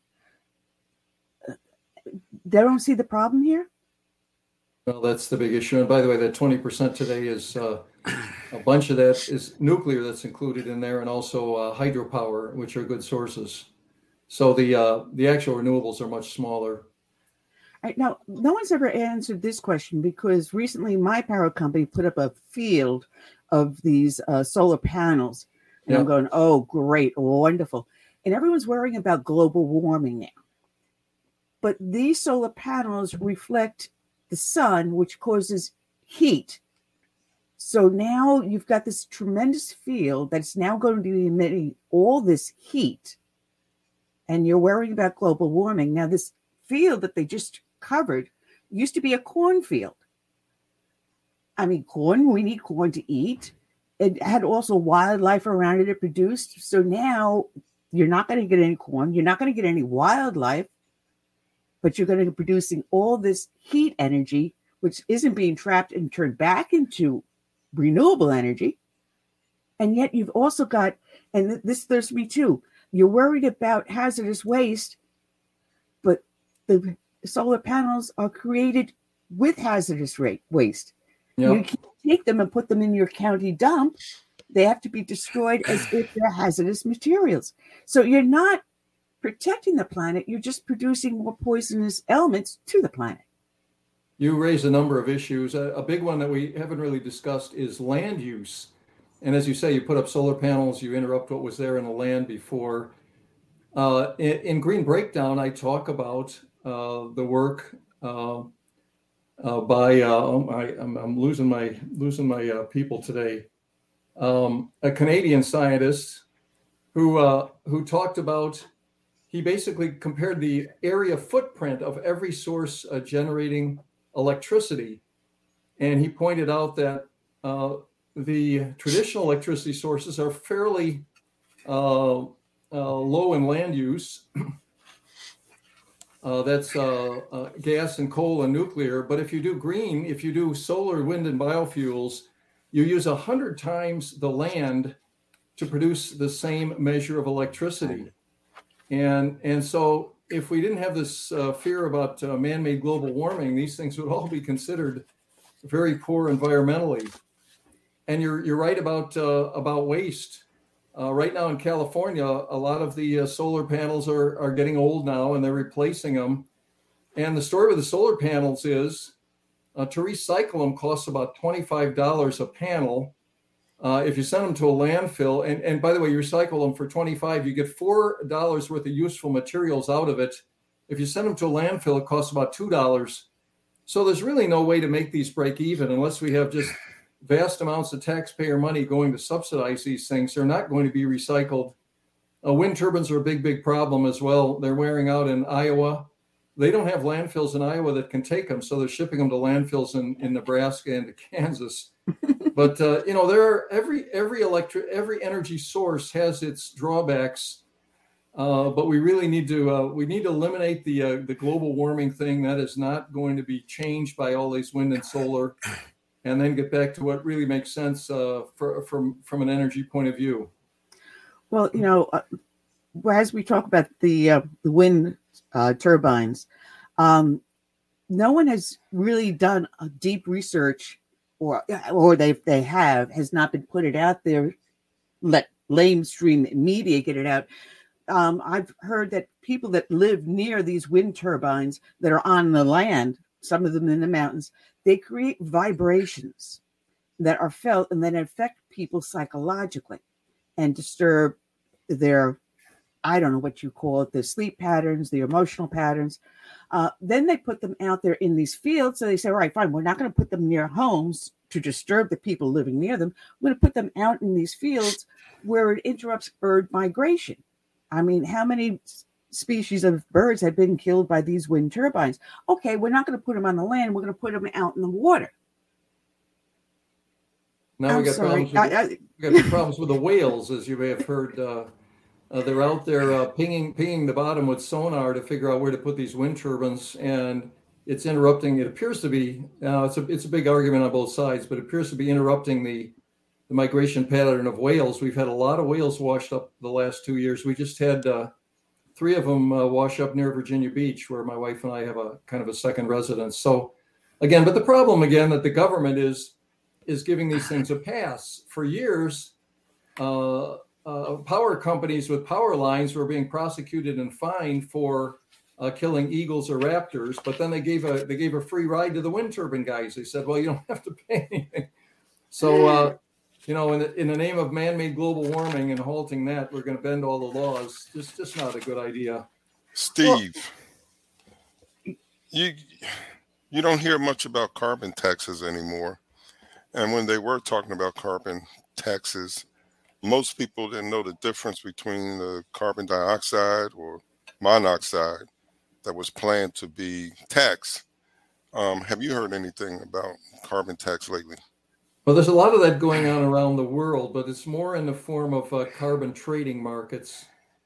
Speaker 2: they don't see the problem here?
Speaker 5: Well, that's the big issue. And by the way, that 20% today is a bunch of that is nuclear that's included in there, and also hydropower, which are good sources. So the actual renewables are much smaller.
Speaker 2: Right, now, no one's ever answered this question, because recently my power company put up a field of these solar panels. And I'm going, oh, great, wonderful. And everyone's worrying about global warming now. But these solar panels reflect the sun, which causes heat. So now you've got this tremendous field that's now going to be emitting all this heat. And you're worrying about global warming. Now, this field that they just covered used to be a cornfield. I mean, corn, we need corn to eat. It had also wildlife around it produced. So now you're not going to get any corn. You're not going to get any wildlife, but you're going to be producing all this heat energy, which isn't being trapped and turned back into renewable energy. And yet you've also got, and this there's me too, you're worried about hazardous waste, but the solar panels are created with hazardous waste. Yep. You can't take them and put them in your county dump. They have to be destroyed as if they're hazardous materials. So you're not protecting the planet, you're just producing more poisonous elements to the planet.
Speaker 5: You raise a number of issues. A big one that we haven't really discussed is land use. And as you say, you put up solar panels, you interrupt what was there in the land before. In Green Breakdown, I talk about the work by I'm losing my people today. A Canadian scientist who talked about, he basically compared the area footprint of every source generating electricity, and he pointed out that the traditional electricity sources are fairly low in land use. That's gas and coal and nuclear. But if you do green, if you do solar, wind, and biofuels, you use 100 times the land to produce the same measure of electricity. And so if we didn't have this fear about man-made global warming, these things would all be considered very poor environmentally. And you're right about waste. Right now in California, a lot of the solar panels are getting old now, and they're replacing them. And the story with the solar panels is to recycle them costs about $25 a panel. If you send them to a landfill, and by the way, you recycle them for $25, you get $4 worth of useful materials out of it. If you send them to a landfill, it costs about $2. So there's really no way to make these break even unless we have just vast amounts of taxpayer money going to subsidize these things. They're not going to be recycled. Wind turbines are a big problem as well. They're wearing out in Iowa. They don't have landfills in Iowa that can take them, so they're shipping them to landfills in Nebraska and to Kansas. But there are every energy source has its drawbacks. But we really need to eliminate the global warming thing. That is not going to be changed by all these wind and solar, and then get back to what really makes sense from an energy point of view.
Speaker 2: Well, as we talk about the wind turbines, no one has really done a deep research, or they has not been put it out there. Let lamestream media get it out. I've heard that people that live near these wind turbines that are on the land, some of them in the mountains, they create vibrations that are felt and that affect people psychologically and disturb their, I don't know what you call it, the sleep patterns, the emotional patterns. Then they put them out there in these fields. So they say, all right, fine, we're not going to put them near homes to disturb the people living near them. We're going to put them out in these fields where it interrupts bird migration. I mean, how many species of birds had been killed by these wind turbines. Okay, we're not going to put them on the land. We're going to put them out in the water.
Speaker 5: Now we got problems with the whales, as you may have heard. They're out there pinging the bottom with sonar to figure out where to put these wind turbines, and it's interrupting. It appears to be it's a big argument on both sides, but it appears to be interrupting the migration pattern of whales. We've had a lot of whales washed up the last 2 years. We just had 3 of them wash up near Virginia Beach, where my wife and I have a kind of a second residence. So again, but the problem again that the government is giving these things a pass. For years, power companies with power lines were being prosecuted and fined for killing eagles or raptors, but then they gave a free ride to the wind turbine guys. They said, well, you don't have to pay anything. So, in the name of man-made global warming and halting that, we're going to bend all the laws. It's just not a good idea.
Speaker 3: Steve, you don't hear much about carbon taxes anymore. And when they were talking about carbon taxes, most people didn't know the difference between the carbon dioxide or monoxide that was planned to be taxed. Have you heard anything about carbon tax lately?
Speaker 5: Well, there's a lot of that going on around the world, but it's more in the form of carbon trading markets.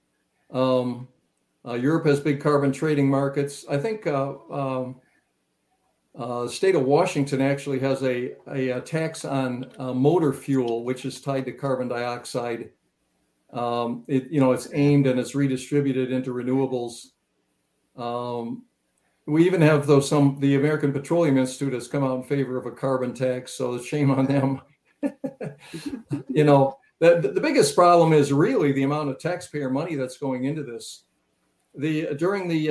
Speaker 5: Europe has big carbon trading markets. I think the state of Washington actually has a tax on motor fuel, which is tied to carbon dioxide. It's aimed and it's redistributed into renewables. We even have, the American Petroleum Institute has come out in favor of a carbon tax, so shame on them. The biggest problem is really the amount of taxpayer money that's going into this. During the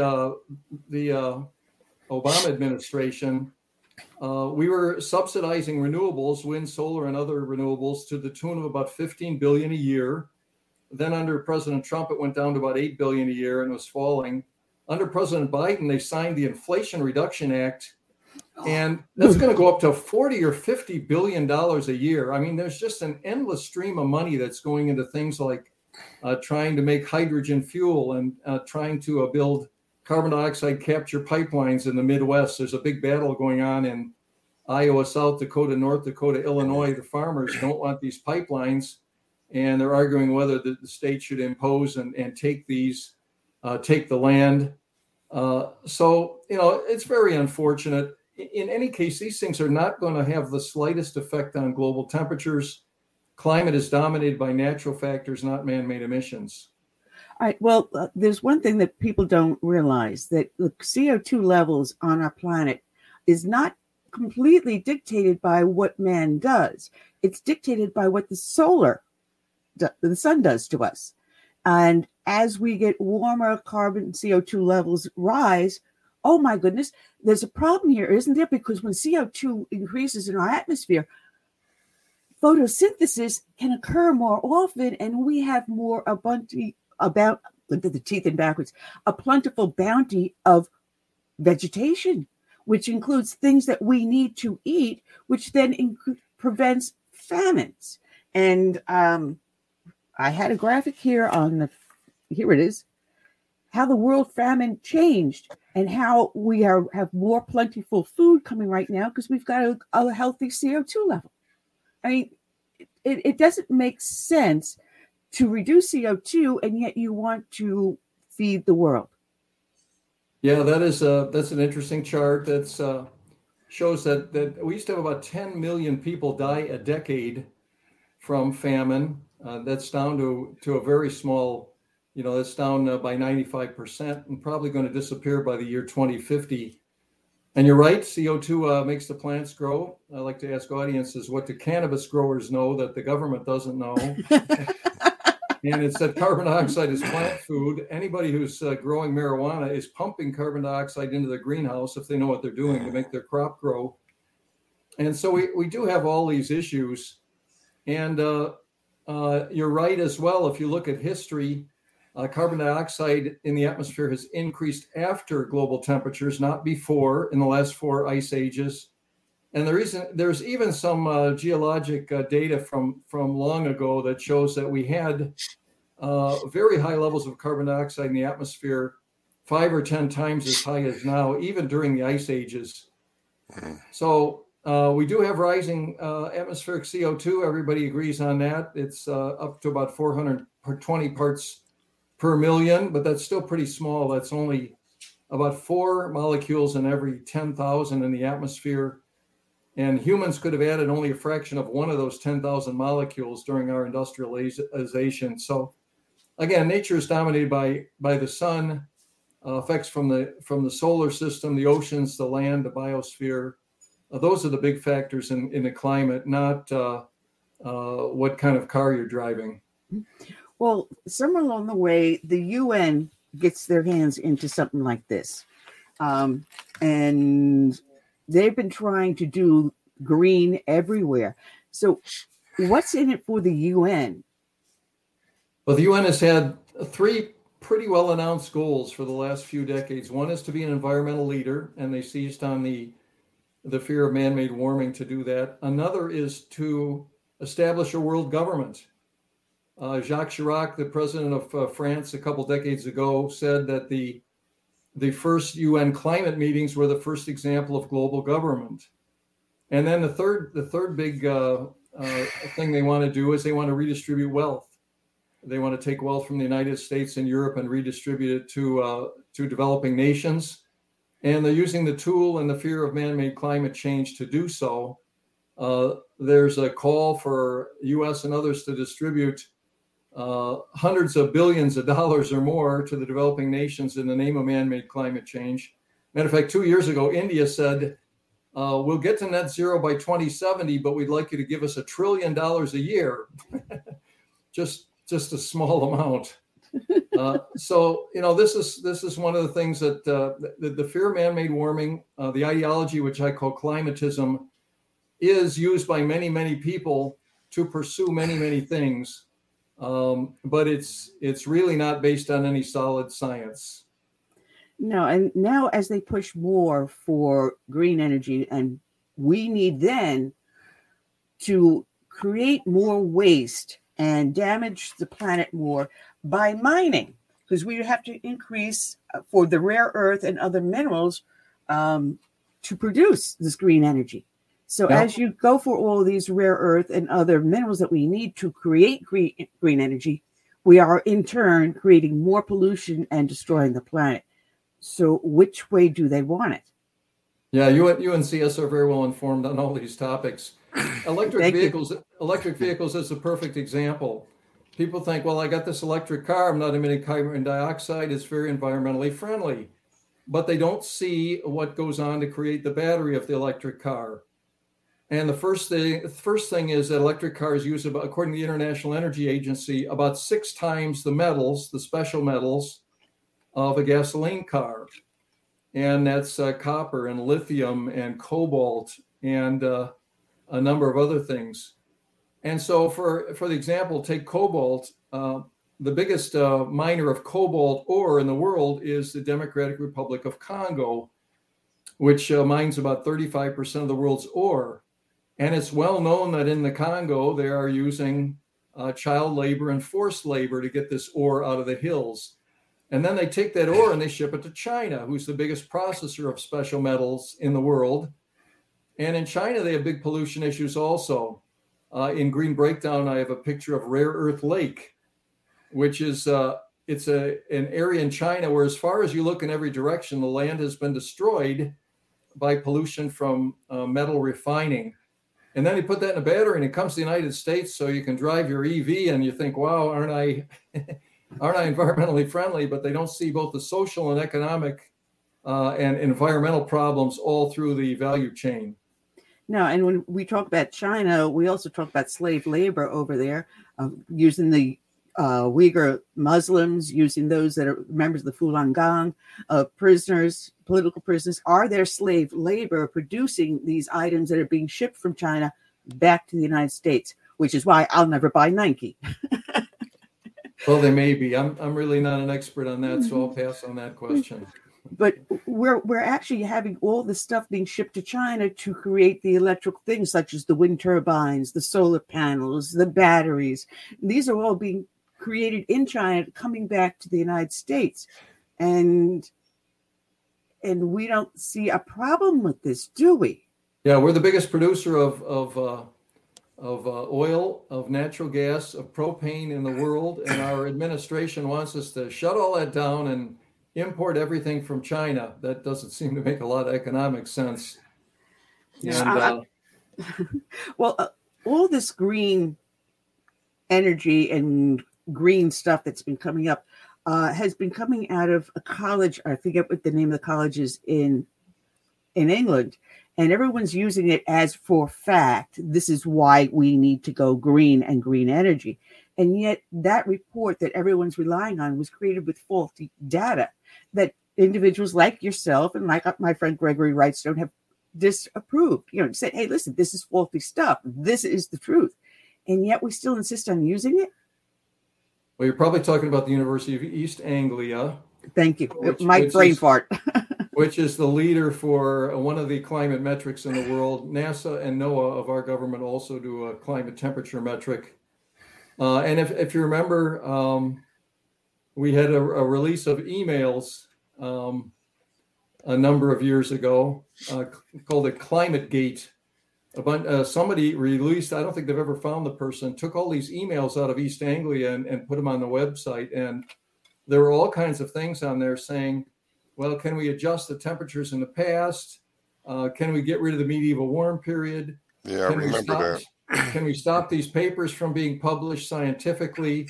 Speaker 5: Obama administration, we were subsidizing renewables, wind, solar, and other renewables to the tune of about $15 billion a year. Then under President Trump, it went down to about $8 billion a year and was falling. Under President Biden, they signed the Inflation Reduction Act, and that's going to go up to $40 or $50 billion a year. I mean, there's just an endless stream of money that's going into things like trying to make hydrogen fuel and trying to build carbon dioxide capture pipelines in the Midwest. There's a big battle going on in Iowa, South Dakota, North Dakota, Illinois. The farmers don't want these pipelines, and they're arguing whether the state should impose and take the land. So it's very unfortunate. In any case, these things are not going to have the slightest effect on global temperatures. Climate is dominated by natural factors, not man-made emissions.
Speaker 2: All right. Well, there's one thing that people don't realize, that the CO2 levels on our planet is not completely dictated by what man does. It's dictated by what the sun does to us. And as we get warmer, carbon CO2 levels rise. Oh my goodness, there's a problem here, isn't there? Because when CO2 increases in our atmosphere, photosynthesis can occur more often, and we have more a plentiful bounty of vegetation, which includes things that we need to eat, which then prevents famines. And I had a graphic here here it is, how the world famine changed and how we have more plentiful food coming right now because we've got a healthy CO2 level. I mean, it doesn't make sense to reduce CO2 and yet you want to feed the world.
Speaker 5: Yeah, that's an interesting chart that shows that we used to have about 10 million people die a decade from famine. That's down to a very small, that's down by 95% and probably going to disappear by the year 2050. And you're right, CO2 makes the plants grow. I like to ask audiences, what do cannabis growers know that the government doesn't know? And it's that carbon dioxide is plant food. Anybody who's growing marijuana is pumping carbon dioxide into the greenhouse if they know what they're doing to make their crop grow. And so we do have all these issues. And you're right as well. If you look at history, carbon dioxide in the atmosphere has increased after global temperatures, not before, in the last 4 ice ages. And there's even some geologic data from long ago that shows that we had very high levels of carbon dioxide in the atmosphere, 5 or 10 times as high as now, even during the ice ages. So we do have rising atmospheric CO2. Everybody agrees on that. It's up to about 420 parts per million, but that's still pretty small. That's only about 4 molecules in every 10,000 in the atmosphere. And humans could have added only a fraction of one of those 10,000 molecules during our industrialization. So again, nature is dominated by the sun, effects from the solar system, the oceans, the land, the biosphere. Those are the big factors in the climate, not what kind of car you're driving.
Speaker 2: Well, somewhere along the way, the UN gets their hands into something like this. And they've been trying to do green everywhere. So what's in it for the UN?
Speaker 5: Well, the UN has had 3 pretty well-announced goals for the last few decades. One is to be an environmental leader, and they seized on the fear of man-made warming to do that. Another is to establish a world government. Jacques Chirac, the president of France a couple decades ago, said that the first UN climate meetings were the first example of global government. And then the third big thing they want to do is they want to redistribute wealth. They want to take wealth from the United States and Europe and redistribute it to developing nations. And they're using the tool and the fear of man-made climate change to do so. There's a call for U.S. and others to distribute hundreds of billions of dollars or more to the developing nations in the name of man-made climate change. Matter of fact, 2 years ago, India said, we'll get to net zero by 2070, but we'd like you to give us $1 trillion a year. just a small amount. So, this is one of the things that the fear of man-made warming, the ideology, which I call climatism, is used by many, many people to pursue many, many things. But it's really not based on any solid science.
Speaker 2: No, and now as they push more for green energy, and we need then to create more waste and damage the planet more by mining, because we have to increase for the rare earth and other minerals to produce this green energy. So as you go for all these rare earth and other minerals that we need to create green energy, we are in turn creating more pollution and destroying the planet. So which way do they want it?
Speaker 5: Yeah, you and CS are very well informed on all these topics. Electric vehicles is a perfect example. People think, well, I got this electric car, I'm not emitting carbon dioxide, it's very environmentally friendly. But they don't see what goes on to create the battery of the electric car. And the first thing is that electric cars use, about, according to the International Energy Agency, about 6 times the metals, the special metals, of a gasoline car. And that's copper and lithium and cobalt and a number of other things. And so for the example, take cobalt. The biggest miner of cobalt ore in the world is the Democratic Republic of Congo, which mines about 35% of the world's ore. And it's well known that in the Congo, they are using child labor and forced labor to get this ore out of the hills. And then they take that ore and they ship it to China, who's the biggest processor of special metals in the world. And in China, they have big pollution issues also. In Green Breakdown, I have a picture of Rare Earth Lake, which is it's an area in China where, as far as you look in every direction, the land has been destroyed by pollution from metal refining. And then you put that in a battery and it comes to the United States so you can drive your EV and you think, wow, aren't I environmentally friendly? But they don't see both the social and economic and environmental problems all through the value chain.
Speaker 2: No, and when we talk about China, we also talk about slave labor over there, using the Uyghur Muslims, using those that are members of the Falun Gong, prisoners, political prisoners, are their slave labor producing these items that are being shipped from China back to the United States, which is why I'll never buy Nike.
Speaker 5: Well, they may be. I'm really not an expert on that, so I'll pass on that question.
Speaker 2: But we're actually having all this stuff being shipped to China to create the electrical things, such as the wind turbines, the solar panels, the batteries. These are all being created in China coming back to the United States. And we don't see a problem with this, do we?
Speaker 5: Yeah, we're the biggest producer of oil, of natural gas, of propane in the world, and our administration wants us to shut all that down and import everything from China. That doesn't seem to make a lot of economic sense. And,
Speaker 2: all this green energy and green stuff that's been coming up has been coming out of a college. I forget what the name of the college is in England. And everyone's using it as for fact, this is why we need to go green and green energy. And yet that report that everyone's relying on was created with faulty data that individuals like yourself and like my friend Gregory Wrightstone have disapproved. Said, hey, listen, this is faulty stuff. This is the truth. And yet we still insist on using it.
Speaker 5: Well, you're probably talking about the University of East Anglia.
Speaker 2: Thank you. My brain fart.
Speaker 5: Which is the leader for one of the climate metrics in the world. NASA and NOAA of our government also do a climate temperature metric. And if you remember, we had a release of emails a number of years ago called it Climate Gate. Somebody released, I don't think they've ever found the person, took all these emails out of East Anglia and put them on the website. And there were all kinds of things on there saying, well, can we adjust the temperatures in the past? Can we get rid of the medieval warm period?
Speaker 3: Yeah, I remember that.
Speaker 5: Can we stop these papers from being published scientifically?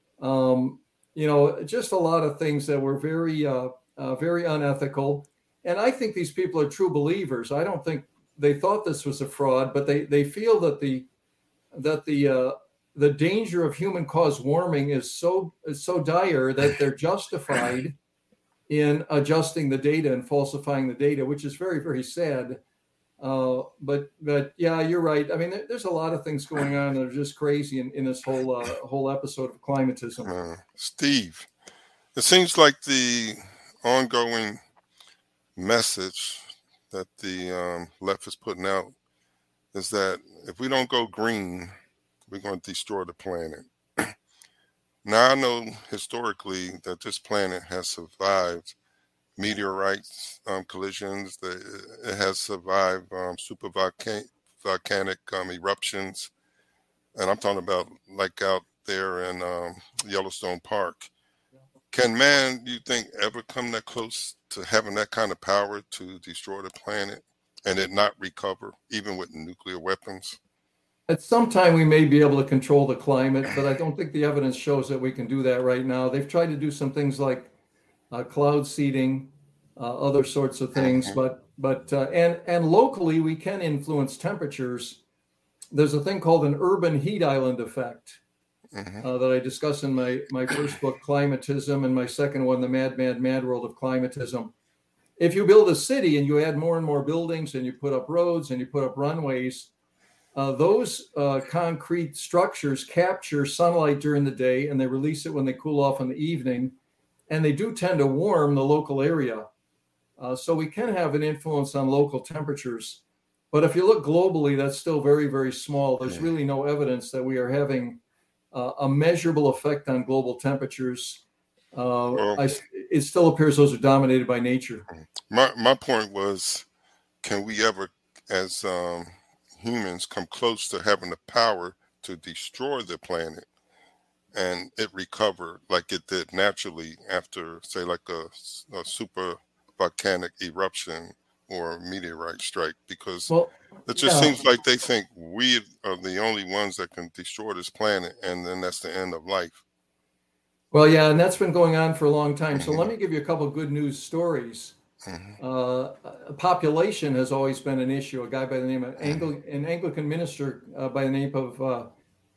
Speaker 5: Just a lot of things that were very, very unethical. And I think these people are true believers. I don't think they thought this was a fraud, but they feel that the danger of human-caused warming is so dire that they're justified in adjusting the data and falsifying the data, which is very, very sad. But yeah, you're right. I mean, there's a lot of things going on that are just crazy in this whole episode of climatism.
Speaker 3: Steve, it seems like the ongoing message that the left is putting out is that if we don't go green, we're going to destroy the planet. Now, I know historically that this planet has survived meteorites collisions. It has survived super volcanic eruptions. And I'm talking about like out there in Yellowstone Park. Can man, you think, ever come that close to having that kind of power to destroy the planet and it not recover, even with nuclear weapons?
Speaker 5: At some time, we may be able to control the climate, but I don't think the evidence shows that we can do that right now. They've tried to do some things like cloud seeding, other sorts of things, but locally we can influence temperatures. There's a thing called an urban heat island effect that I discuss in my first book, Climatism, and my second one, The Mad World of Climatism. If you build a city and you add more and more buildings and you put up roads and you put up runways, those concrete structures capture sunlight during the day and they release it when they cool off in the evening. And they do tend to warm the local area. So we can have an influence on local temperatures. But if you look globally, that's still very, very small. There's really no evidence that we are having a measurable effect on global temperatures. It still appears those are dominated by nature.
Speaker 3: My point was, can we ever, as humans, come close to having the power to destroy the planet and it recover like it did naturally after, say, like a super volcanic eruption or a meteorite strike? Because it just seems like they think we are the only ones that can destroy this planet, and then that's the end of life.
Speaker 5: Well, yeah, and that's been going on for a long time. So let me give you a couple of good news stories. Population has always been an issue. A guy by the name of an Anglican minister by the name of,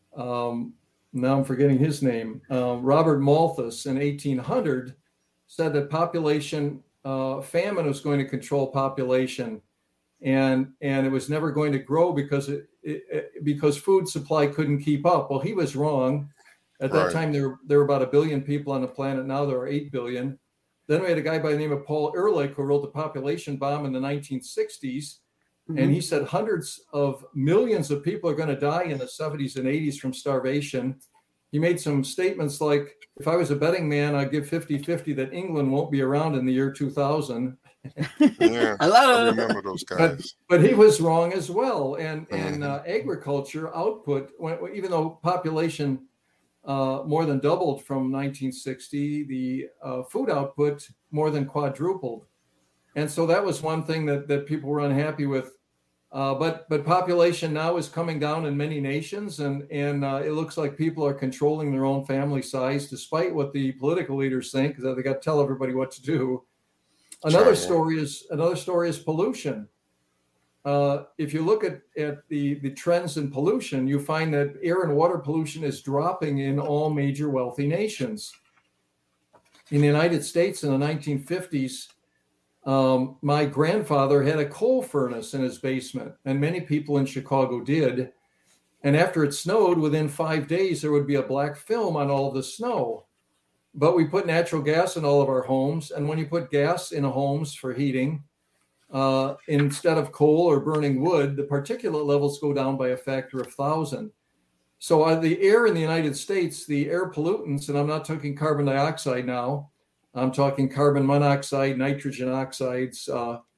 Speaker 5: now I'm forgetting his name, Robert Malthus in 1800 said that population, famine was going to control population, and it was never going to grow because because food supply couldn't keep up. Well, he was wrong. At that time, there were about 1 billion people on the planet. Now there are 8 billion. Then we had a guy by the name of Paul Ehrlich who wrote The Population Bomb in the 1960s. And he said hundreds of millions of people are going to die in the 70s and 80s from starvation. he made some statements like, if I was a betting man, I'd give 50-50 that England won't be around in the year 2000.
Speaker 3: Yeah,
Speaker 2: Hello.
Speaker 3: I remember those guys.
Speaker 5: But he was wrong as well. And agriculture output, even though population more than doubled from 1960, the food output more than quadrupled. And so that was one thing that people were unhappy with. But population now is coming down in many nations, and it looks like people are controlling their own family size, despite what the political leaders think, because they got to tell everybody what to do. Another story is pollution. If you look at the trends in pollution, you find that air and water pollution is dropping in all major wealthy nations. In the United States in the 1950s, my grandfather had a coal furnace in his basement, and many people in Chicago did. And after it snowed, within 5 days, there would be a black film on all of the snow. But we put natural gas in all of our homes. And when you put gas in homes for heating, instead of coal or burning wood, the particulate levels go down by a factor of 1,000. So the air in the United States, the air pollutants, and I'm not talking carbon dioxide now, I'm talking carbon monoxide, nitrogen oxides,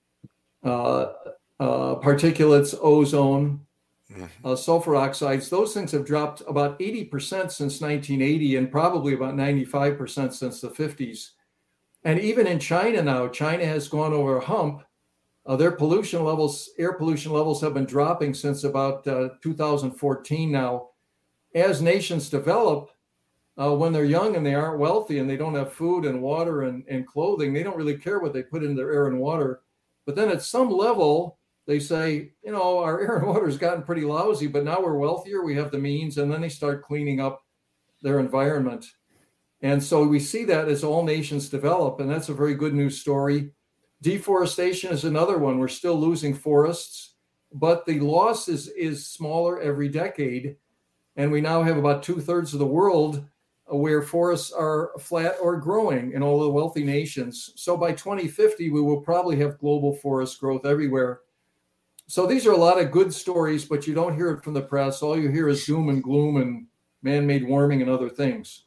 Speaker 5: particulates, ozone, sulfur oxides. Those things have dropped about 80% since 1980 and probably about 95% since the 50s. And even in China now, China has gone over a hump. Their pollution levels, air pollution levels have been dropping since about 2014 now. As nations develop, when they're young and they aren't wealthy and they don't have food and water and clothing, they don't really care what they put in their air and water. But then at some level, they say, our air and water has gotten pretty lousy, but now we're wealthier, we have the means, and then they start cleaning up their environment. And so we see that as all nations develop, and that's a very good news story. Deforestation is another one. We're still losing forests, but the loss is smaller every decade. And we now have about 2/3 of the world where forests are flat or growing in all the wealthy nations. So by 2050, we will probably have global forest growth everywhere. So these are a lot of good stories, but you don't hear it from the press. All you hear is doom and gloom and man-made warming and other things.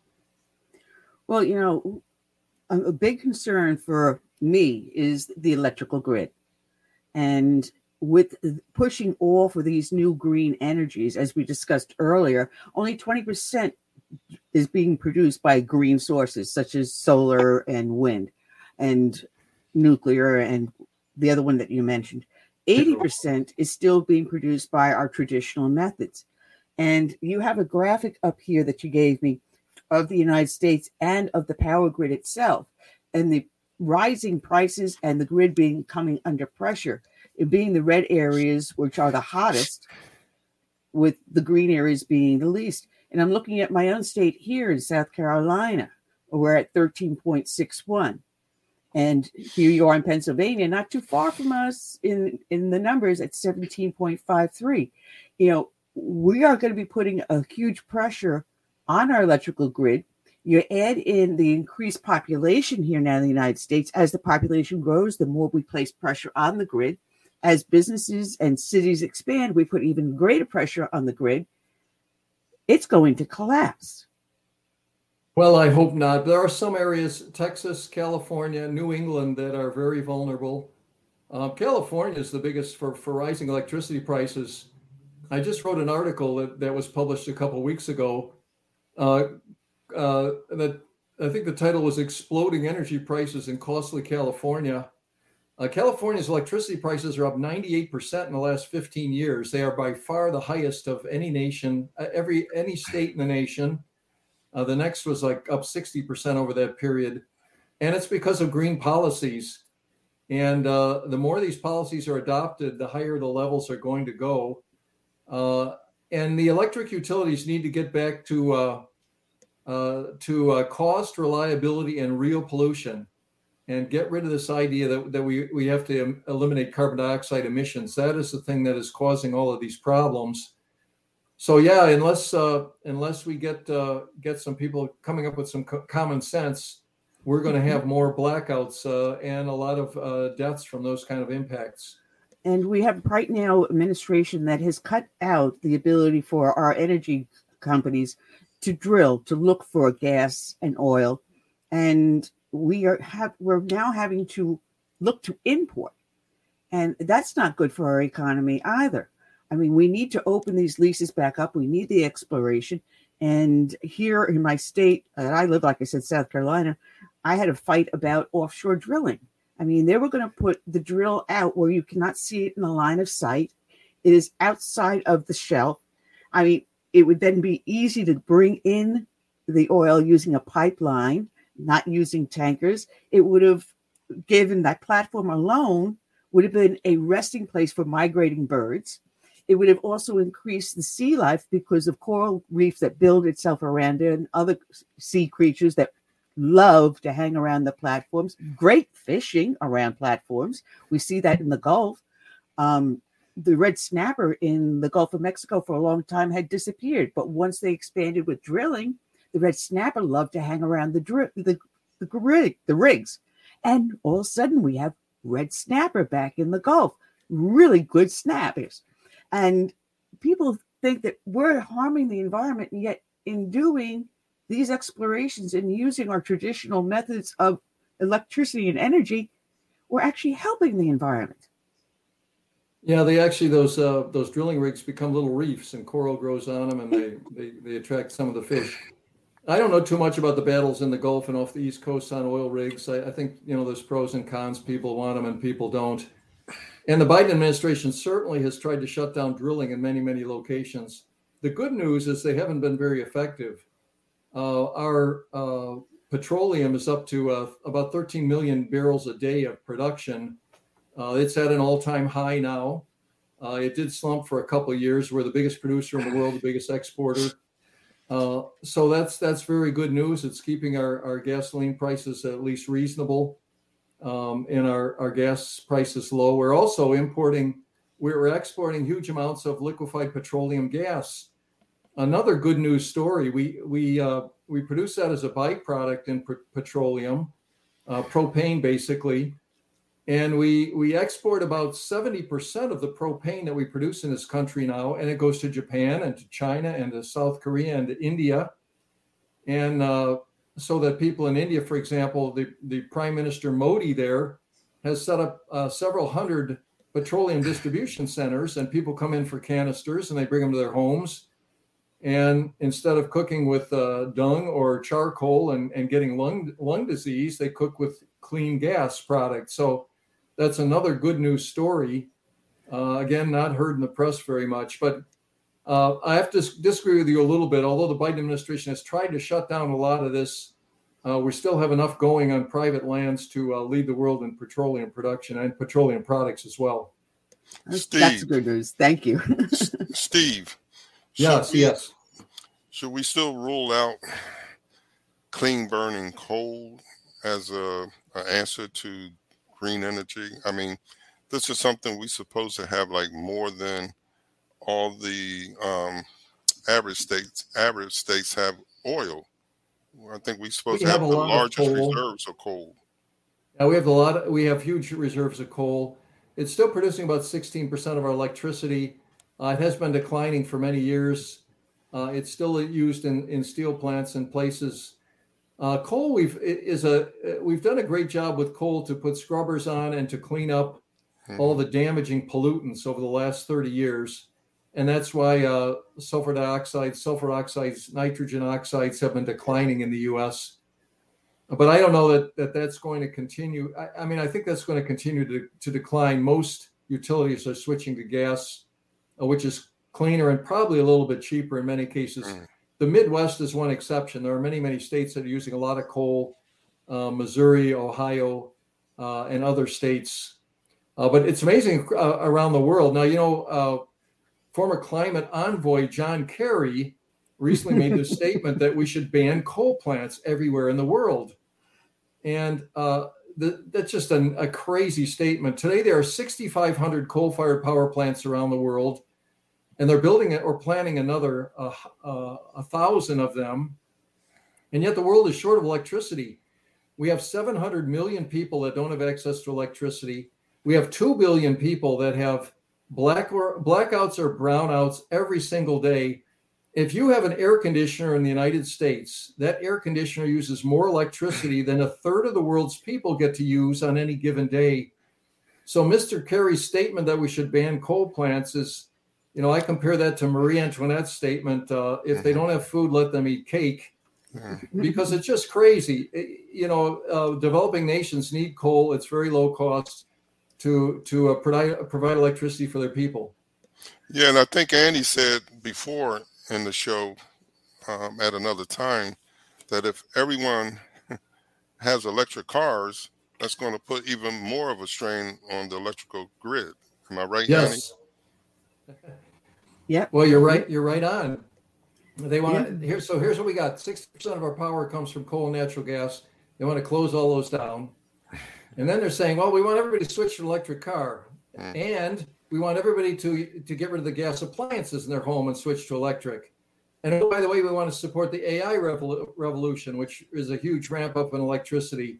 Speaker 2: Well, a big concern for me is the electrical grid. And with pushing all for these new green energies, as we discussed earlier, only 20% is being produced by green sources such as solar and wind and nuclear and the other one that you mentioned. 80% is still being produced by our traditional methods. And you have a graphic up here that you gave me of the United States and of the power grid itself, and the rising prices and the grid coming under pressure, it being the red areas, which are the hottest, with the green areas being the least. And I'm looking at my own state here in South Carolina. We're at 13.61. And here you are in Pennsylvania, not too far from us in the numbers at 17.53. We are going to be putting a huge pressure on our electrical grid. You add in the increased population here now in the United States. As the population grows, the more we place pressure on the grid. As businesses and cities expand, we put even greater pressure on the grid. It's going to collapse.
Speaker 5: Well, I hope not. There are some areas, Texas, California, New England, that are very vulnerable. California is the biggest for rising electricity prices. I just wrote an article that was published a couple of weeks ago that I think the title was Exploding Energy Prices in Costly California. California's electricity prices are up 98% in the last 15 years. They are by far the highest of any nation, any state in the nation. The next was like up 60% over that period. And it's because of green policies. And the more these policies are adopted, the higher the levels are going to go. And the electric utilities need to get back to cost, reliability, and real pollution, and get rid of this idea that we have to eliminate carbon dioxide emissions. That is the thing that is causing all of these problems. So yeah, unless we get some people coming up with some common sense, we're going to have more blackouts and a lot of deaths from those kind of impacts.
Speaker 2: And we have right now administration that has cut out the ability for our energy companies to drill to look for gas and oil, and we're now having to look to import, and that's not good for our economy either. I mean, we need to open these leases back up. We need the exploration. And here in my state, I live, like I said, South Carolina, I had a fight about offshore drilling. I mean, they were going to put the drill out where you cannot see it in the line of sight. It is outside of the shelf. I mean, it would then be easy to bring in the oil using a pipeline, not using tankers. It would have given that platform alone would have been a resting place for migrating birds. It would have also increased the sea life because of coral reefs that build itself around it and other sea creatures that love to hang around the platforms. Great fishing around platforms. We see that in the Gulf. The red snapper in the Gulf of Mexico for a long time had disappeared. But once they expanded with drilling, the red snapper loved to hang around the rigs. And all of a sudden we have red snapper back in the Gulf. Really good snappers. And people think that we're harming the environment, and yet in doing these explorations and using our traditional methods of electricity and energy, we're actually helping the environment.
Speaker 5: Yeah, those drilling rigs become little reefs, and coral grows on them, and they attract some of the fish. I don't know too much about the battles in the Gulf and off the East Coast on oil rigs. I think, there's pros and cons. People want them and people don't. And the Biden administration certainly has tried to shut down drilling in many, many locations. The good news is they haven't been very effective. Our petroleum is up to about 13 million barrels a day of production. It's at an all-time high now. It did slump for a couple of years. We're the biggest producer in the world, the biggest exporter. So that's very good news. It's keeping our gasoline prices at least reasonable. And our gas prices low. We're also we're exporting huge amounts of liquefied petroleum gas. Another good news story. We produce that as a byproduct in petroleum, propane basically, and we export about 70% of the propane that we produce in this country now, and it goes to Japan and to China and to South Korea and to India, and so that people in India, for example, the Prime Minister Modi there has set up several hundred petroleum distribution centers, and people come in for canisters and they bring them to their homes. And instead of cooking with dung or charcoal and getting lung disease, they cook with clean gas products. So that's another good news story. Again, not heard in the press very much, but I have to disagree with you a little bit. Although the Biden administration has tried to shut down a lot of this, we still have enough going on private lands to lead the world in petroleum production and petroleum products as well.
Speaker 3: Steve,
Speaker 2: that's good news. Thank you.
Speaker 3: Steve.
Speaker 5: Yes.
Speaker 3: Should we still rule out clean burning coal as an answer to green energy? I mean, this is something we're supposed to have like more than all the average states have oil. I think we're supposed to have the largest reserves of coal.
Speaker 5: Yeah, we have huge reserves of coal. It's still producing about 16% of our electricity. It has been declining for many years. It's still used in steel plants and places. Coal, we've done a great job with coal to put scrubbers on and to clean up all the damaging pollutants over the last 30 years. And that's why sulfur oxides, nitrogen oxides have been declining in the U.S. But I don't know that's going to continue. I think that's going to continue to decline. Most utilities are switching to gas, which is cleaner and probably a little bit cheaper in many cases. The Midwest is one exception. There are many, many states that are using a lot of coal, Missouri, Ohio, and other states. But it's amazing around the world. Now, former climate envoy John Kerry recently made the statement that we should ban coal plants everywhere in the world. And that's just a crazy statement. Today, there are 6,500 coal-fired power plants around the world, and they're building it or planning another 1,000 of them. And yet the world is short of electricity. We have 700 million people that don't have access to electricity. We have 2 billion people that have blackouts or brownouts every single day. if you have an air conditioner in the United States, that air conditioner uses more electricity than a third of the world's people get to use on any given day. So Mr. Kerry's statement that we should ban coal plants is, I compare that to Marie Antoinette's statement, if they don't have food, let them eat cake, because it's just crazy. Developing nations need coal. It's very low cost to provide electricity for their people.
Speaker 3: Yeah, and I think Andy said before in the show at another time that if everyone has electric cars, that's going to put even more of a strain on the electrical grid. Am I right,
Speaker 5: yes.
Speaker 3: Andy?
Speaker 2: Yeah.
Speaker 5: Well, you're right. You're right on. They want here's what we got. 60% of our power comes from coal and natural gas. They want to close all those down. And then they're saying, well, we want everybody to switch to an electric car. And we want everybody to get rid of the gas appliances in their home and switch to electric. And oh, by the way, we want to support the AI revolution, which is a huge ramp up in electricity.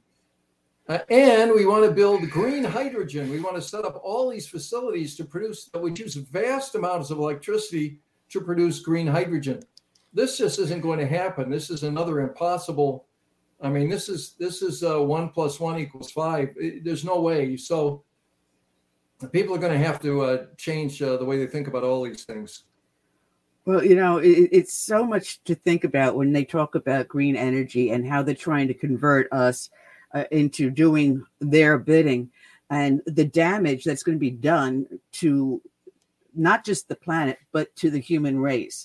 Speaker 5: And we want to build green hydrogen. We want to set up all these facilities to produce, which use vast amounts of electricity to produce green hydrogen. This just isn't going to happen. This is another impossible. I mean, this is 1 + 1 = 5. There's no way. So people are going to have to change the way they think about all these things.
Speaker 2: Well, it's so much to think about when they talk about green energy and how they're trying to convert us into doing their bidding, and the damage that's going to be done to not just the planet, but to the human race.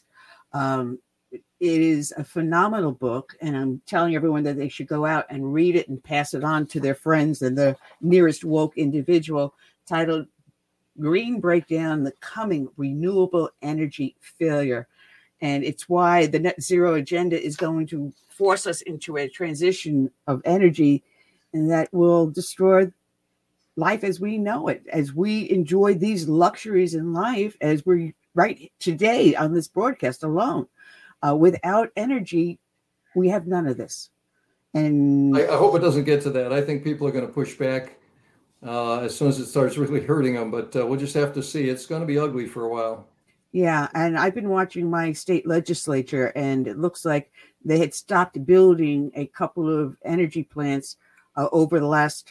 Speaker 2: It is a phenomenal book, and I'm telling everyone that they should go out and read it and pass it on to their friends and the nearest woke individual, titled Green Breakdown, the Coming Renewable Energy Failure. And it's why the net zero agenda is going to force us into a transition of energy, and that will destroy life as we know it, as we enjoy these luxuries in life, as we're right today on this broadcast alone. Without energy, we have none of this. And
Speaker 5: I hope it doesn't get to that. I think people are going to push back as soon as it starts really hurting them, but we'll just have to see. It's going to be ugly for a while.
Speaker 2: Yeah, and I've been watching my state legislature, and it looks like they had stopped building a couple of energy plants over the last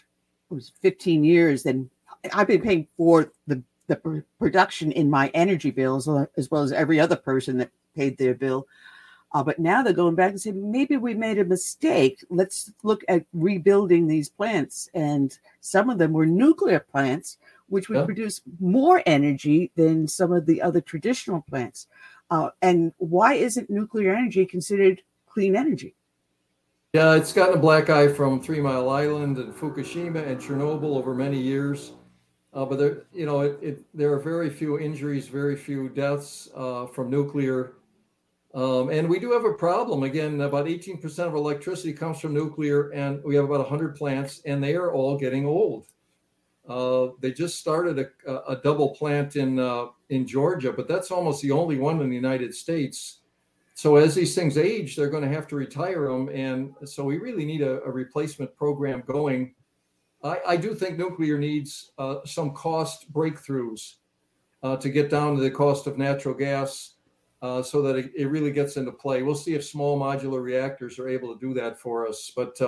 Speaker 2: 15 years. And I've been paying for the production in my energy bills, as well as every other person that paid their bill. But now they're going back and saying, maybe we made a mistake. Let's look at rebuilding these plants. And some of them were nuclear plants, which would produce more energy than some of the other traditional plants. And why isn't nuclear energy considered clean energy?
Speaker 5: Yeah, it's gotten a black eye from 3 Mile Island and Fukushima and Chernobyl over many years. But there are very few injuries, very few deaths from nuclear. And we do have a problem. Again, about 18% of electricity comes from nuclear, and we have about 100 plants, and they are all getting old. They just started a double plant in Georgia, but that's almost the only one in the United States. So as these things age, they're going to have to retire them. And so we really need a replacement program going. I do think nuclear needs some cost breakthroughs to get down to the cost of natural gas so that it really gets into play. We'll see if small modular reactors are able to do that for us. But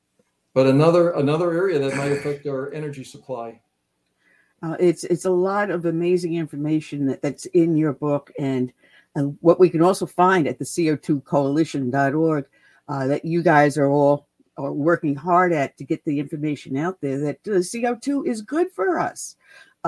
Speaker 5: another area that might affect our energy supply.
Speaker 2: It's a lot of amazing information that's in your book, and what we can also find at the CO2coalition.org that you guys are all working hard at to get the information out there that CO2 is good for us.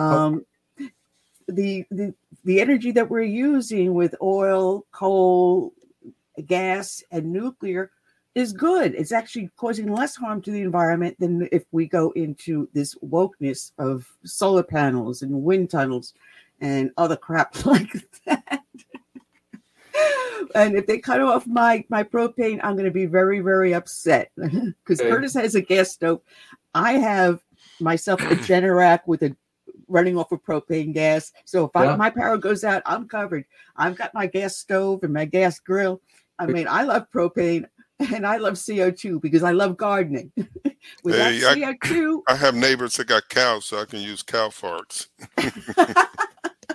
Speaker 2: The energy that we're using with oil, coal, gas, and nuclear is good. It's actually causing less harm to the environment than if we go into this wokeness of solar panels and wind tunnels and other crap like that. And if they cut off my propane, I'm going to be very, very upset because Curtis has a gas stove. I have myself a Generac with a running off of propane gas. So if my power goes out, I'm covered. I've got my gas stove and my gas grill. I mean, I love propane and I love CO2 because I love gardening. Without CO2,
Speaker 3: I have neighbors that got cows, so I can use cow farts.
Speaker 2: Oh,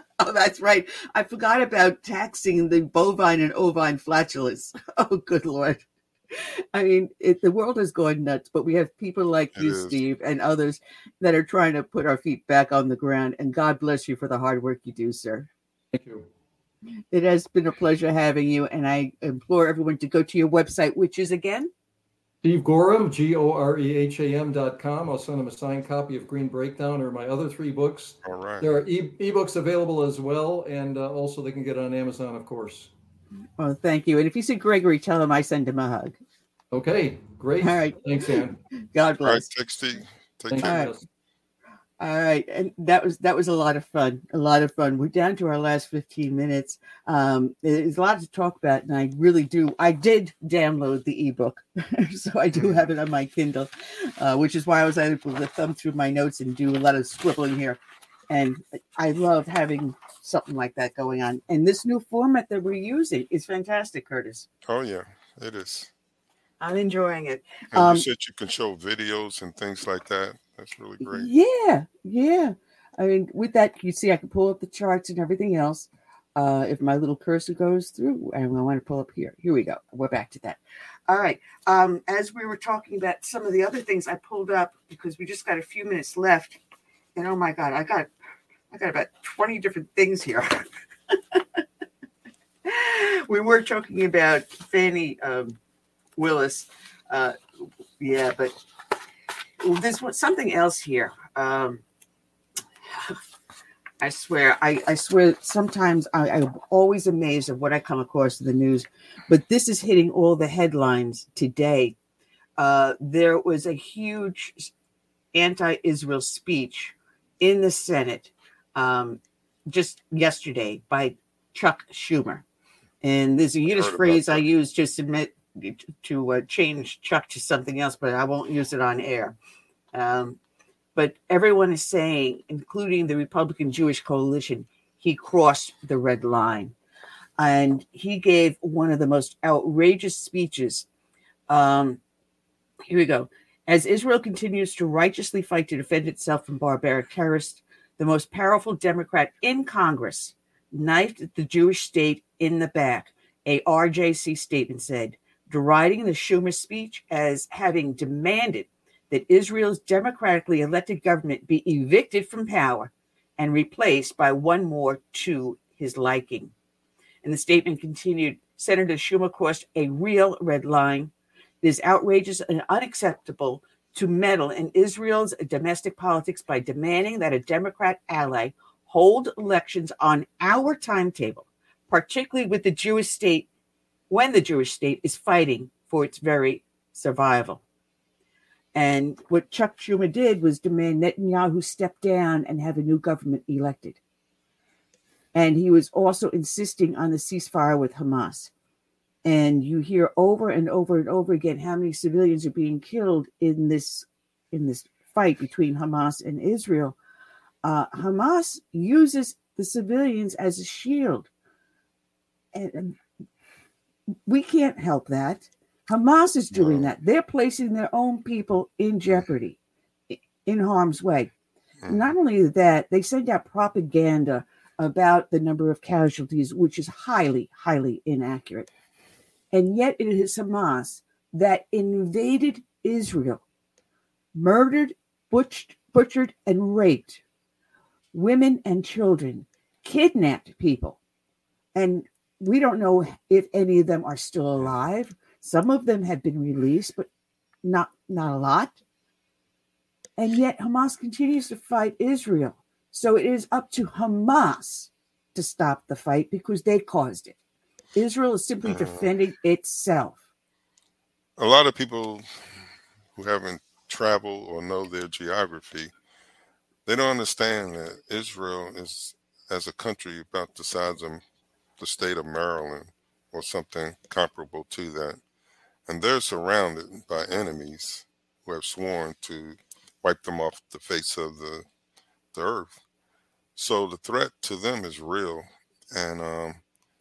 Speaker 2: That's right. I forgot about taxing the bovine and ovine flatulence. Oh, good Lord. I mean, the world has gone nuts, but we have people like
Speaker 3: It
Speaker 2: you,
Speaker 3: is.
Speaker 2: Steve, and others that are trying to put our feet back on the ground. And God bless you for the hard work you do, sir.
Speaker 5: Thank you.
Speaker 2: It has been a pleasure having you. And I implore everyone to go to your website, which is again?
Speaker 5: Steve Gorham, GOREHAM.com. I'll send him a signed copy of Green Breakdown or my other 3 books.
Speaker 3: All right.
Speaker 5: There are ebooks available as well, and also they can get it on Amazon, of course.
Speaker 2: Oh, thank you. And if you see Gregory, tell him I send him a hug.
Speaker 5: Okay, great.
Speaker 2: All right.
Speaker 5: Thanks, Ann.
Speaker 2: God
Speaker 3: All right,
Speaker 2: bless.
Speaker 3: take Steve. Take
Speaker 5: Thank
Speaker 3: care.
Speaker 5: you.
Speaker 2: All right. All right, and that was a lot of fun. A lot of fun. We're down to our last 15 minutes. There's a lot to talk about, and I really do. I did download the ebook, so I do have it on my Kindle, which is why I was able to thumb through my notes and do a lot of scribbling here. And I love having something like that going on. And this new format that we're using is fantastic, Curtis.
Speaker 3: Oh, yeah, it is.
Speaker 2: I'm enjoying it.
Speaker 3: And you said you can show videos and things like that. That's really great.
Speaker 2: Yeah. I mean, with that, you see, I can pull up the charts and everything else. If my little cursor goes through, and I want to pull up here. Here we go. We're back to that. All right. As we were talking about some of the other things I pulled up, because we just got a few minutes left, and oh my God, I got about 20 different things here. We were talking about Fannie Willis. Yeah, but there's something else here. I swear sometimes I'm always amazed at what I come across in the news, but this is hitting all the headlines today. There was a huge anti-Israel speech in the Senate just yesterday by Chuck Schumer. And there's a Yiddish phrase I use to submit to change Chuck to something else, but I won't use it on air. But everyone is saying, including the Republican Jewish Coalition, he crossed the red line. And he gave one of the most outrageous speeches. Here we go. As Israel continues to righteously fight to defend itself from barbaric terrorists, the most powerful Democrat in Congress knifed the Jewish state in the back, a RJC statement said, deriding the Schumer speech as having demanded that Israel's democratically elected government be evicted from power and replaced by one more to his liking. And the statement continued, Senator Schumer crossed a real red line. It is outrageous and unacceptable to meddle in Israel's domestic politics by demanding that a Democrat ally hold elections on our timetable, particularly with the Jewish state, when the Jewish state is fighting for its very survival. And what Chuck Schumer did was demand Netanyahu step down and have a new government elected. And he was also insisting on the ceasefire with Hamas. And you hear over and over and over again how many civilians are being killed in this fight between Hamas and Israel. Hamas uses the civilians as a shield. And we can't help that. Hamas is doing that. They're placing their own people in jeopardy, in harm's way. Not only that, they send out propaganda about the number of casualties, which is highly, highly inaccurate. And yet it is Hamas that invaded Israel, murdered, butchered, and raped women and children, kidnapped people. And we don't know if any of them are still alive. Some of them have been released, but not a lot. And yet Hamas continues to fight Israel. So it is up to Hamas to stop the fight because they caused it. Israel is simply defending itself.
Speaker 3: A lot of people who haven't traveled or know their geography, they don't understand that Israel is, as a country, about the size of the state of Maryland or something comparable to that. And they're surrounded by enemies who have sworn to wipe them off the face of the earth. So the threat to them is real. And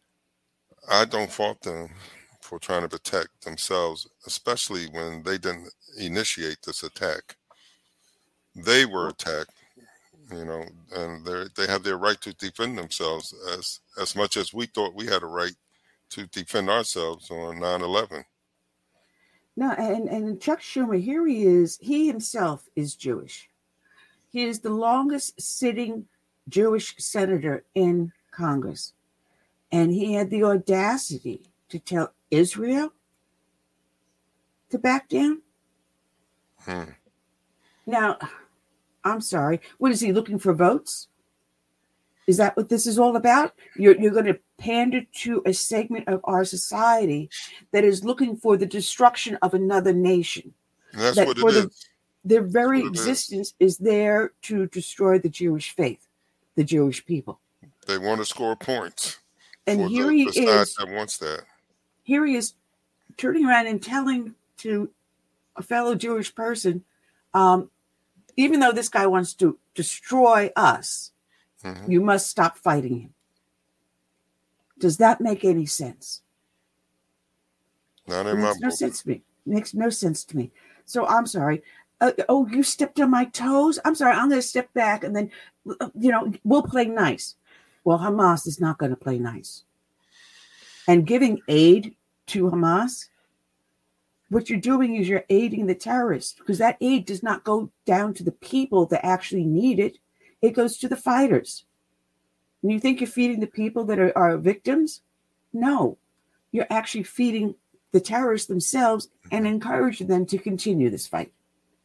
Speaker 3: I don't fault them for trying to protect themselves, especially when they didn't initiate this attack. They were attacked you know, and they have their right to defend themselves as much as we thought we had a right to defend ourselves on 9/11.
Speaker 2: No, and Chuck Schumer, here he is. He himself is Jewish. He is the longest sitting Jewish senator in Congress. And he had the audacity to tell Israel to back down. Now, I'm sorry. What is he looking for votes? Is that what this is all about? You're going to pander to a segment of our society that is looking for the destruction of another nation.
Speaker 3: And that's what it is.
Speaker 2: Their very existence is there to destroy the Jewish faith, the Jewish people.
Speaker 3: They want to score points.
Speaker 2: And here he is.
Speaker 3: That wants that.
Speaker 2: Here he is turning around and telling to a fellow Jewish person, even though this guy wants to destroy us, you must stop fighting him. Does that make any sense?
Speaker 3: Not in my book.
Speaker 2: No sense to me. Makes no sense to me. So I'm sorry. You stepped on my toes? I'm sorry. I'm going to step back and then, we'll play nice. Well, Hamas is not going to play nice. And giving aid to Hamas, what you're doing is you're aiding the terrorists, because that aid does not go down to the people that actually need it. It goes to the fighters. And you think you're feeding the people that are victims? No. You're actually feeding the terrorists themselves and encouraging them to continue this fight.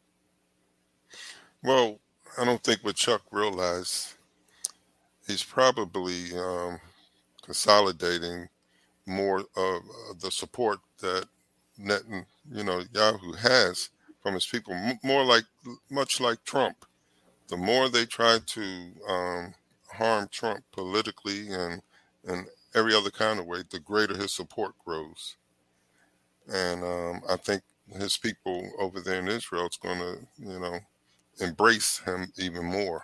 Speaker 3: Well, I don't think what Chuck realized, he's probably consolidating more of the support that Yahoo has from his people, much like Trump. The more they try to harm Trump politically and every other kind of way, the greater his support grows. And I think his people over there in Israel is going to, embrace him even more.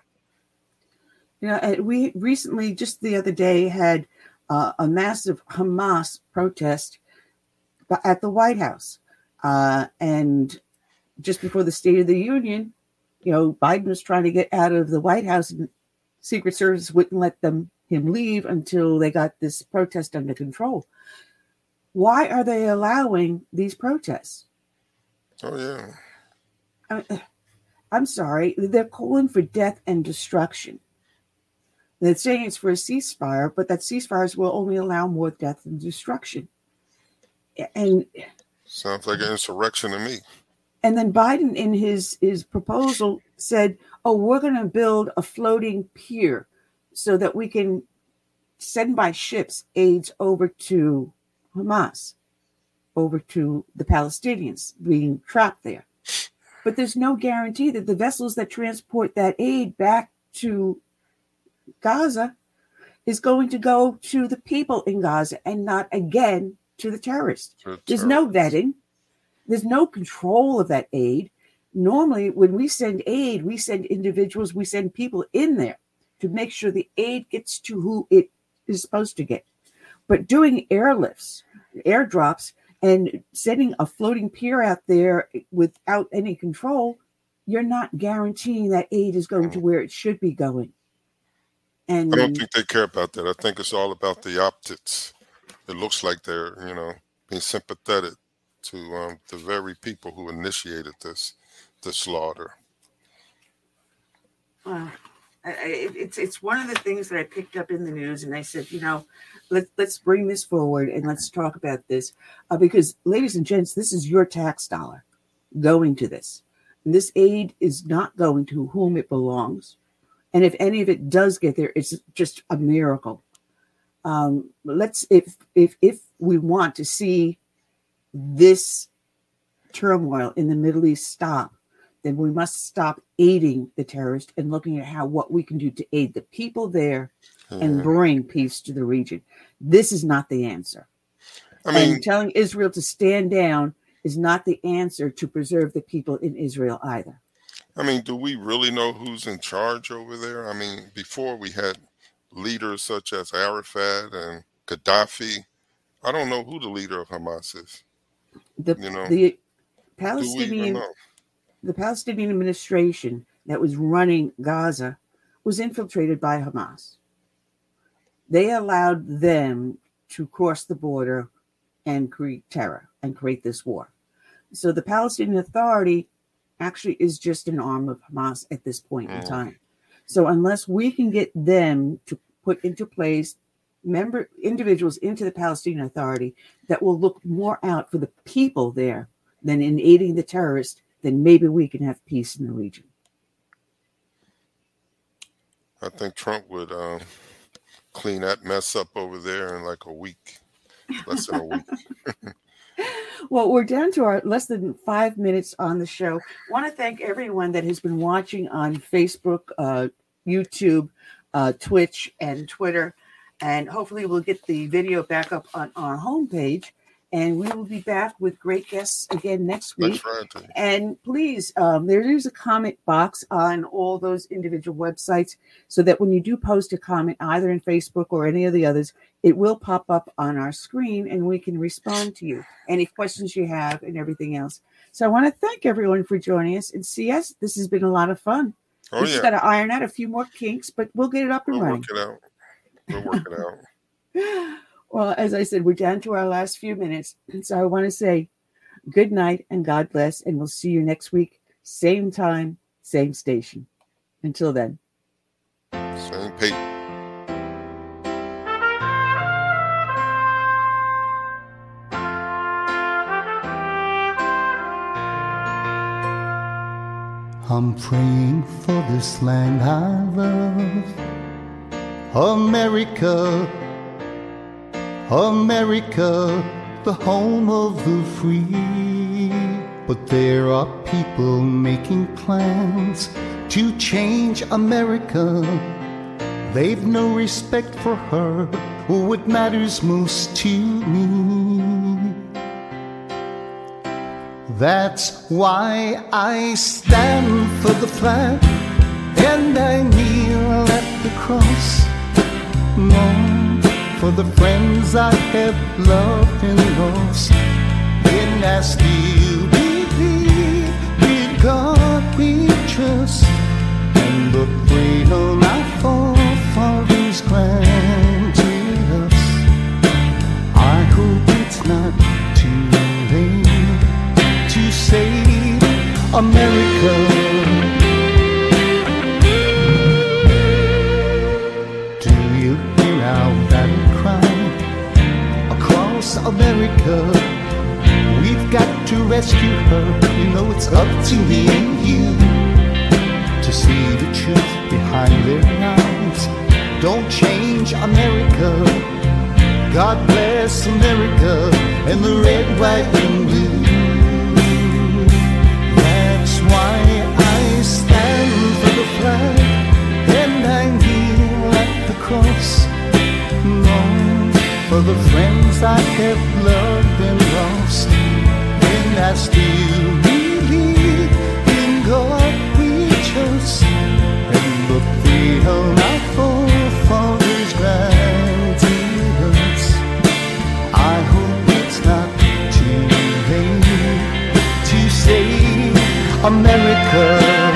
Speaker 2: We recently, just the other day, had a massive Hamas protest at the White House. And just before the State of the Union, Biden was trying to get out of the White House, and Secret Service wouldn't let him leave until they got this protest under control. Why are they allowing these protests?
Speaker 3: Oh, yeah.
Speaker 2: I'm sorry. They're calling for death and destruction. They're saying it's for a ceasefire, but that ceasefires will only allow more death and destruction. And
Speaker 3: sounds like an insurrection to me.
Speaker 2: And then Biden, in his proposal, said, we're going to build a floating pier so that we can send by ships aids over to Hamas, over to the Palestinians being trapped there. But there's no guarantee that the vessels that transport that aid back to Gaza is going to go to the people in Gaza and not again to the terrorists. There's no vetting. There's no control of that aid. Normally, when we send aid, we send individuals, we send people in there to make sure the aid gets to who it is supposed to get. But doing airlifts, airdrops, and sending a floating pier out there without any control, you're not guaranteeing that aid is going to where it should be going. And
Speaker 3: I don't think they care about that. I think it's all about the optics. It looks like they're, being sympathetic to the very people who initiated this slaughter.
Speaker 2: It's one of the things that I picked up in the news, and I said, let's bring this forward and let's talk about this, because, ladies and gents, this is your tax dollar going to this. And this aid is not going to whom it belongs, and if any of it does get there, it's just a miracle. If we want to see this turmoil in the Middle East stop, then we must stop aiding the terrorists and looking at what we can do to aid the people there and bring peace to the region. This is not the answer. And telling Israel to stand down is not the answer to preserve the people in Israel either.
Speaker 3: Do we really know who's in charge over there? Before we had leaders such as Arafat and Gaddafi. I don't know who the leader of Hamas is.
Speaker 2: The Palestinian administration that was running Gaza was infiltrated by Hamas. They allowed them to cross the border and create terror and create this war. So the Palestinian Authority actually is just an arm of Hamas at this point in time. So unless we can get them to put into place individuals into the Palestinian Authority that will look more out for the people there than in aiding the terrorists, then maybe we can have peace in the region.
Speaker 3: I think Trump would clean that mess up over there in like a week, less than a week.
Speaker 2: Well, we're down to our less than 5 minutes on the show. I want to thank everyone that has been watching on Facebook, YouTube, Twitch, and Twitter. And hopefully we'll get the video back up on our homepage. And we will be back with great guests again next week. And please, there is a comment box on all those individual websites so that when you do post a comment, either in Facebook or any of the others, it will pop up on our screen and we can respond to you. Any questions you have and everything else. So I want to thank everyone for joining us. And CS, this has been a lot of fun. We just got to iron out a few more kinks, but we'll get it up and running.
Speaker 3: We'll work it out.
Speaker 2: Well, as I said, we're down to our last few minutes. So I want to say good night and God bless. And we'll see you next week. Same time, same station. Until then.
Speaker 3: Same page.
Speaker 6: I'm praying for this land I love, America. America, the home of the free. But there are people making plans to change America. They've no respect for her or what matters most to me. That's why I stand for the flag and I kneel at the cross. For the friends I have loved and lost, and I still believe in God we trust, and the freedom our forefathers granted us. I hope it's not too late to save America. America, we've got to rescue her. You know it's up to me and you to see the truth behind their lies. Don't change America. God bless America and the red, white, and blue. That's why I stand for the flag and I kneel at the cross. For the friends I have loved and lost, and I still believe in God we trust, and the freedom our forefathers granted us. I hope it's not too late to save America.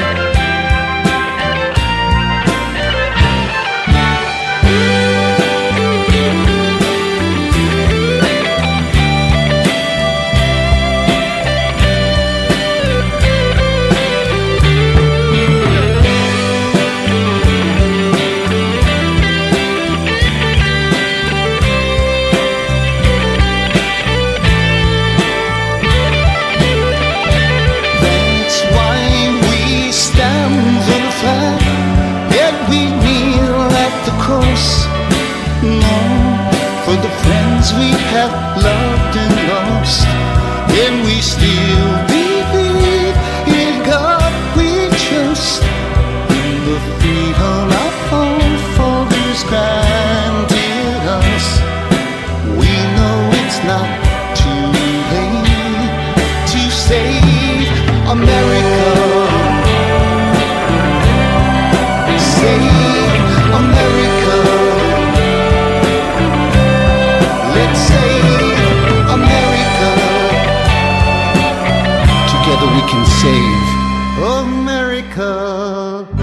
Speaker 6: For the friends we have loved and lost, and we still believe in God we trust, in the freedom our forefathers granted us. We know it's not too late to save America. Save America. Together we can save America.